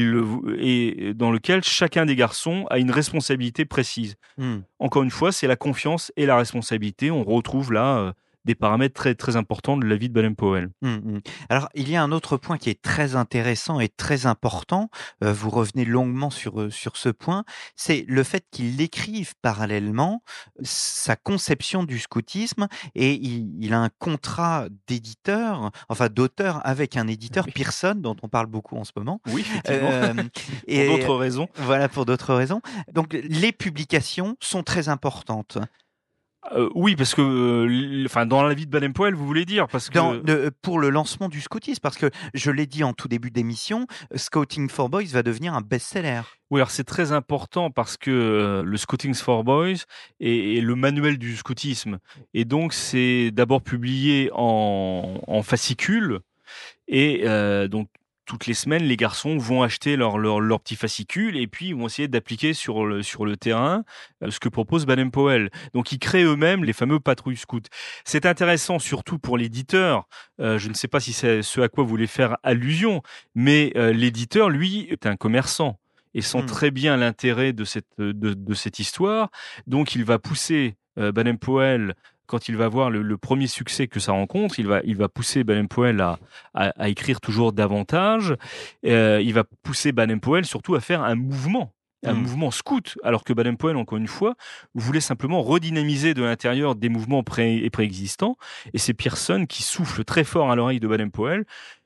et dans lequel chacun des garçons a une responsabilité précise. Encore une fois, c'est la confiance et la responsabilité. On retrouve là des paramètres très, très importants de la vie de Baden-Powell. Alors, il y a un autre point qui est très intéressant et très important. Vous revenez longuement sur ce point. C'est le fait qu'il écrive parallèlement sa conception du scoutisme et il a un contrat d'auteur avec un éditeur, Pearson, dont on parle beaucoup en ce moment. Oui, effectivement. Pour d'autres raisons. Voilà, pour d'autres raisons. Donc, les publications sont très importantes. Oui, parce que dans la vie de Baden-Powell, vous voulez dire pour le lancement du scoutisme, parce que je l'ai dit en tout début d'émission, Scouting for Boys va devenir un best-seller. Oui, alors c'est très important parce que le Scouting for Boys est le manuel du scoutisme, et donc c'est d'abord publié en fascicule. Et donc toutes les semaines, les garçons vont acheter leur petit fascicule et puis ils vont essayer d'appliquer sur le terrain ce que propose Baden-Powell. Donc ils créent eux-mêmes les fameux patrouilles scouts. C'est intéressant surtout pour l'éditeur. Je ne sais pas si c'est ce à quoi vous voulez faire allusion, mais l'éditeur, lui, est un commerçant et sent très bien l'intérêt de cette histoire. Donc il va pousser Baden-Powell. Quand il va voir le premier succès que ça rencontre, il va pousser Baden-Powell à écrire toujours davantage. Il va pousser Baden-Powell surtout à faire un mouvement scout, alors que Baden-Powell, encore une fois, voulait simplement redynamiser de l'intérieur des mouvements préexistants. Et c'est Pearson qui souffle très fort à l'oreille de Baden-Powell.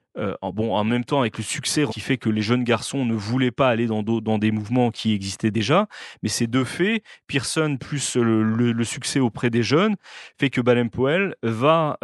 En même temps, avec le succès qui fait que les jeunes garçons ne voulaient pas aller dans des mouvements qui existaient déjà, mais ces deux faits, Pearson plus le succès auprès des jeunes, fait que Baden-Powell va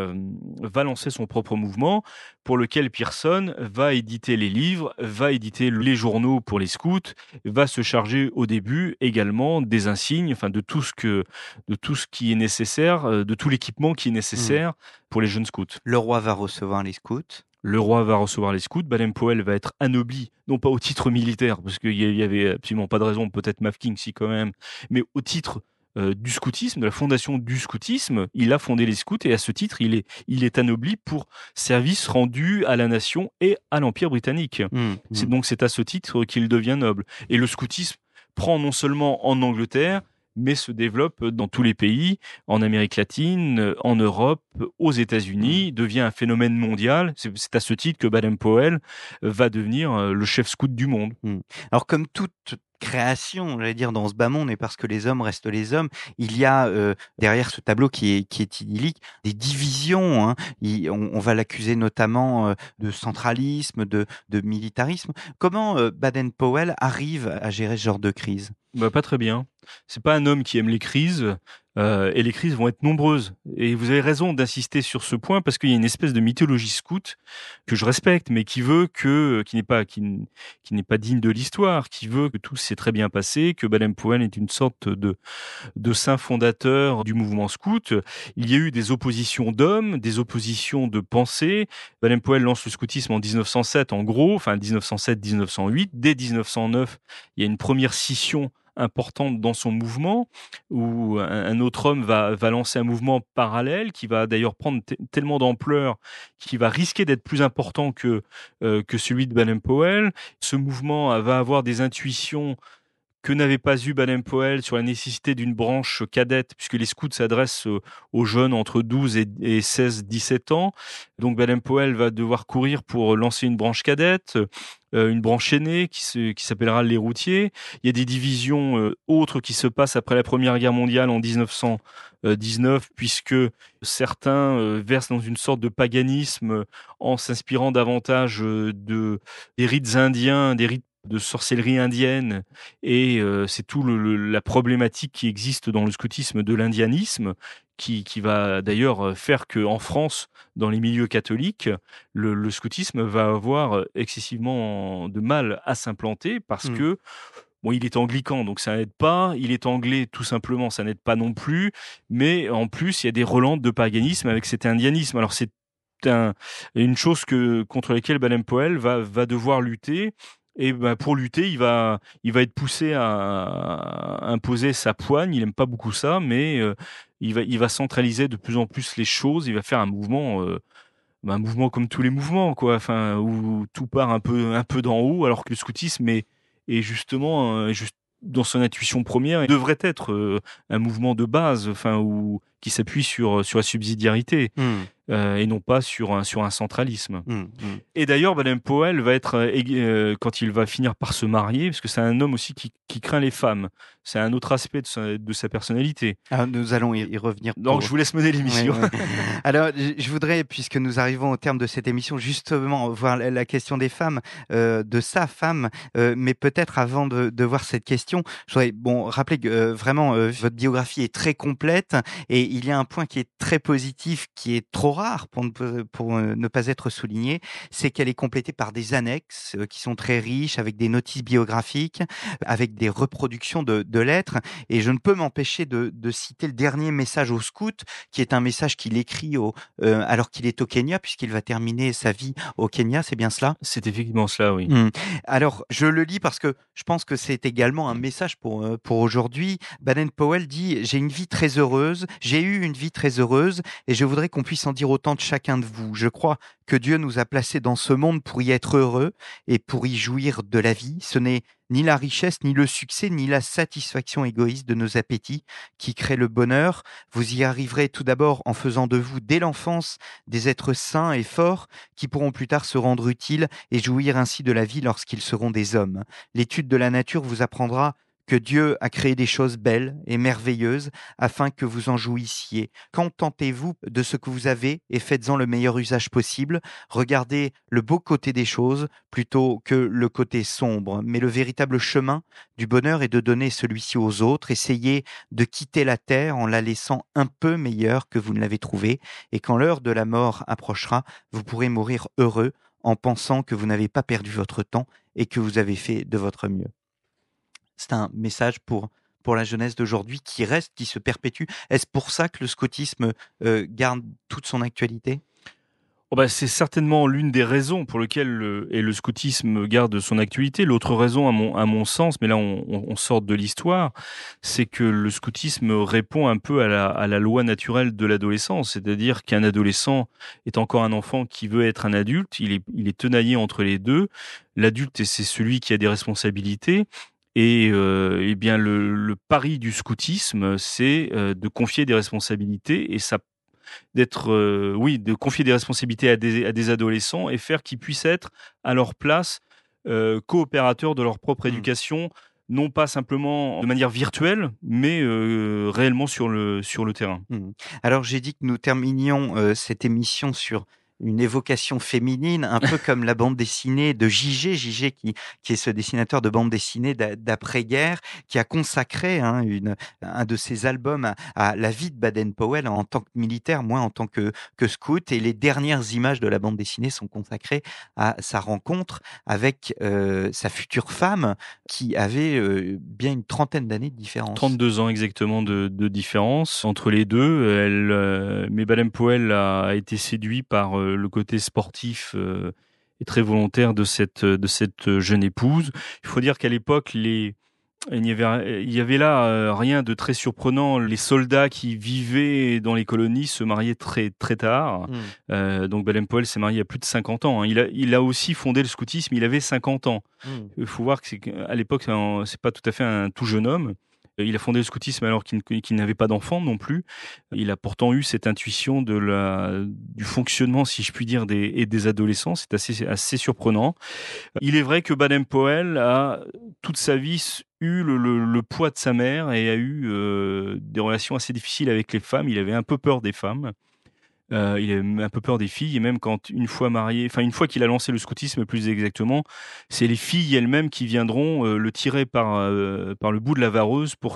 lancer son propre mouvement pour lequel Pearson va éditer les livres, va éditer les journaux pour les scouts, va se charger au début également des insignes, enfin de tout ce qui est nécessaire, de tout l'équipement qui est nécessaire pour les jeunes scouts. Le roi va recevoir les scouts. Le roi va recevoir les scouts, Baden-Powell va être anobli, non pas au titre militaire, parce qu'il y avait absolument pas de raison, peut-être Mafking si quand même, mais au titre du scoutisme, de la fondation du scoutisme. Il a fondé les scouts et à ce titre, il est anobli pour service rendu à la nation et à l'Empire britannique. C'est à ce titre qu'il devient noble. Et le scoutisme prend non seulement en Angleterre, mais se développe dans tous les pays, en Amérique latine, en Europe, aux États-Unis, devient un phénomène mondial. C'est à ce titre que Baden-Powell va devenir le chef scout du monde. Alors comme toute création, j'allais dire, dans ce bas monde, et parce que les hommes restent les hommes, il y a derrière ce tableau qui est idyllique, des divisions. Hein. On va l'accuser notamment de centralisme, de militarisme. Comment Baden-Powell arrive à gérer ce genre de crise ? Pas très bien. C'est pas un homme qui aime les crises. Et les crises vont être nombreuses. Et vous avez raison d'insister sur ce point parce qu'il y a une espèce de mythologie scout que je respecte, mais qui n'est pas digne de l'histoire, qui veut que tout s'est très bien passé, que Baden-Powell est une sorte de saint fondateur du mouvement scout. Il y a eu des oppositions d'hommes, des oppositions de pensée. Baden-Powell lance le scoutisme en 1907, en gros, enfin 1907-1908. Dès 1909, il y a une première scission importante dans son mouvement, où un autre homme va lancer un mouvement parallèle qui va d'ailleurs prendre tellement d'ampleur qu'il va risquer d'être plus important que celui de Baden-Powell. Ce mouvement va avoir des intuitions que n'avait pas eu Baden-Powell sur la nécessité d'une branche cadette, puisque les scouts s'adressent aux jeunes entre 12 et 16-17 ans. Donc Baden-Powell va devoir courir pour lancer une branche cadette, une branche aînée qui s'appellera les routiers. Il y a des divisions autres qui se passent après la Première Guerre mondiale en 1919, puisque certains versent dans une sorte de paganisme en s'inspirant davantage des rites indiens, des rites de sorcellerie indienne, et c'est tout la problématique qui existe dans le scoutisme de l'indianisme, qui va d'ailleurs faire qu'en France, dans les milieux catholiques, le scoutisme va avoir excessivement de mal à s'implanter parce que il est anglican, donc ça n'aide pas. Il est anglais, tout simplement, ça n'aide pas non plus. Mais en plus, il y a des relents de paganisme avec cet indianisme. Alors c'est une chose contre laquelle Baden-Powell va devoir lutter. Et pour lutter, il va être poussé à imposer sa poigne. Il aime pas beaucoup ça, mais il va centraliser de plus en plus les choses. Il va faire un mouvement comme tous les mouvements, quoi. Enfin, où tout part un peu d'en haut, alors que le scoutisme est justement juste dans son intuition première, il devrait être un mouvement de base, enfin, qui s'appuie sur la subsidiarité. Et non pas sur un centralisme. Et d'ailleurs, Baden-Powell va être, quand il va finir par se marier, parce que c'est un homme aussi qui craint les femmes, c'est un autre aspect de sa personnalité. Ah, nous allons y revenir. Donc je vous laisse mener l'émission. Ouais. Alors, je voudrais, puisque nous arrivons au terme de cette émission, justement voir la question des femmes, de sa femme, mais peut-être avant de voir cette question, je voudrais rappeler que vraiment votre biographie est très complète et il y a un point qui est très positif, qui est trop rare pour ne pas être souligné, c'est qu'elle est complétée par des annexes qui sont très riches, avec des notices biographiques, avec des reproductions de lettres. Et je ne peux m'empêcher de citer le dernier message au scout, qui est un message qu'il écrit alors qu'il est au Kenya, puisqu'il va terminer sa vie au Kenya, c'est bien cela? C'est effectivement cela, oui. Alors, je le lis parce que je pense que c'est également un message pour aujourd'hui. Baden-Powell dit « J'ai eu une vie très heureuse et je voudrais qu'on puisse en dire autant de chacun de vous. Je crois que Dieu nous a placés dans ce monde pour y être heureux et pour y jouir de la vie. Ce n'est ni la richesse, ni le succès, ni la satisfaction égoïste de nos appétits qui créent le bonheur. Vous y arriverez tout d'abord en faisant de vous, dès l'enfance, des êtres sains et forts qui pourront plus tard se rendre utiles et jouir ainsi de la vie lorsqu'ils seront des hommes. L'étude de la nature vous apprendra que Dieu a créé des choses belles et merveilleuses afin que vous en jouissiez. Contentez-vous de ce que vous avez et faites-en le meilleur usage possible. Regardez le beau côté des choses plutôt que le côté sombre. Mais le véritable chemin du bonheur est de donner celui-ci aux autres. Essayez de quitter la terre en la laissant un peu meilleure que vous ne l'avez trouvée. Et quand l'heure de la mort approchera, vous pourrez mourir heureux en pensant que vous n'avez pas perdu votre temps et que vous avez fait de votre mieux. » C'est un message pour la jeunesse d'aujourd'hui qui reste, qui se perpétue. Est-ce pour ça que le scoutisme garde toute son actualité ? C'est certainement l'une des raisons pour lesquelles le scoutisme garde son actualité. L'autre raison, à mon sens, mais là on sort de l'histoire, c'est que le scoutisme répond un peu à la loi naturelle de l'adolescence. C'est-à-dire qu'un adolescent est encore un enfant qui veut être un adulte, il est tenaillé entre les deux. L'adulte, c'est celui qui a des responsabilités. Et bien le pari du scoutisme, c'est de confier des responsabilités et ça de confier des responsabilités à des adolescents et faire qu'ils puissent être à leur place coopérateurs de leur propre éducation, non pas simplement de manière virtuelle, mais réellement sur le terrain. Alors j'ai dit que nous terminions cette émission sur une évocation féminine, un peu comme la bande dessinée de Gigé qui est ce dessinateur de bande dessinée d'après-guerre, qui a consacré un de ses albums à la vie de Baden-Powell en tant que militaire, moi en tant que scout, et les dernières images de la bande dessinée sont consacrées à sa rencontre avec sa future femme, qui avait bien une trentaine d'années de différence. 32 ans exactement de différence entre les deux. Mais Baden-Powell a été séduit par le côté sportif et très volontaire de cette jeune épouse. Il faut dire qu'à l'époque, il y avait là rien de très surprenant. Les soldats qui vivaient dans les colonies se mariaient très très tard. Donc Baden-Powell s'est marié à plus de 50 ans. Il a aussi fondé le scoutisme, il avait 50 ans. Il faut voir qu'à l'époque, c'est pas tout à fait un tout jeune homme. Il a fondé le scoutisme alors qu'il n'avait pas d'enfant non plus. Il a pourtant eu cette intuition du fonctionnement, si je puis dire, des adolescents. C'est assez surprenant. Il est vrai que Baden-Powell a toute sa vie eu le poids de sa mère et a eu des relations assez difficiles avec les femmes. Il avait un peu peur des femmes. Il a un peu peur des filles, et même une fois qu'il a lancé le scoutisme, plus exactement, c'est les filles elles-mêmes qui viendront le tirer par le bout de la vareuse pour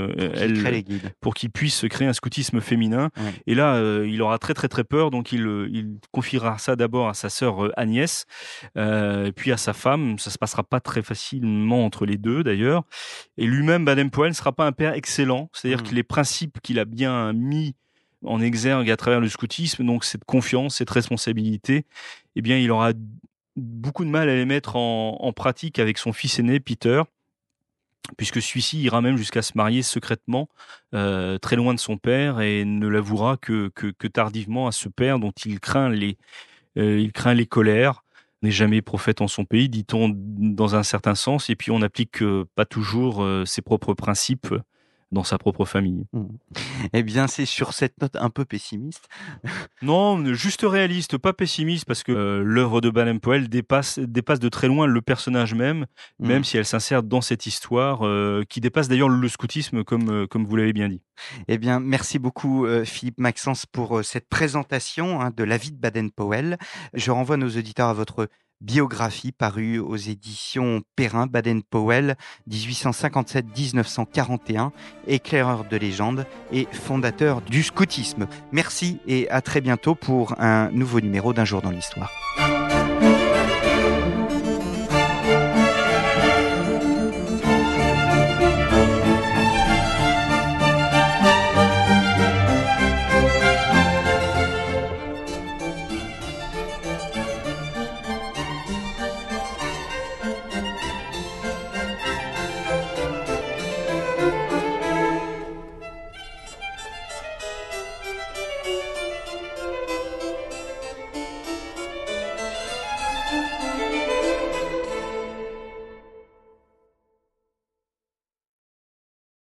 qu'il puisse créer un scoutisme féminin. Ouais. Et là, il aura très très très peur, donc il confiera ça d'abord à sa sœur Agnès, puis à sa femme. Ça se passera pas très facilement entre les deux d'ailleurs. Et lui-même, Baden-Powell, ne sera pas un père excellent, c'est-à-dire que les principes qu'il a bien mis en exergue à travers le scoutisme, donc cette confiance, cette responsabilité, eh bien, il aura beaucoup de mal à les mettre en pratique avec son fils aîné, Peter, puisque celui-ci ira même jusqu'à se marier secrètement, très loin de son père, et ne l'avouera que tardivement à ce père dont il craint les colères. N'est jamais prophète en son pays, dit-on dans un certain sens, et puis on n'applique pas toujours ses propres principes dans sa propre famille. Eh bien, c'est sur cette note un peu pessimiste. Non, juste réaliste, pas pessimiste, parce que l'œuvre de Baden-Powell dépasse de très loin le personnage même si elle s'insère dans cette histoire, qui dépasse d'ailleurs le scoutisme, comme vous l'avez bien dit. Eh bien, merci beaucoup Philippe Maxence pour cette présentation de la vie de Baden-Powell. Je renvoie nos auditeurs à votre biographie parue aux éditions Perrin, Baden-Powell, 1857-1941, éclaireur de légende et fondateur du scoutisme. Merci et à très bientôt pour un nouveau numéro d'Un jour dans l'histoire.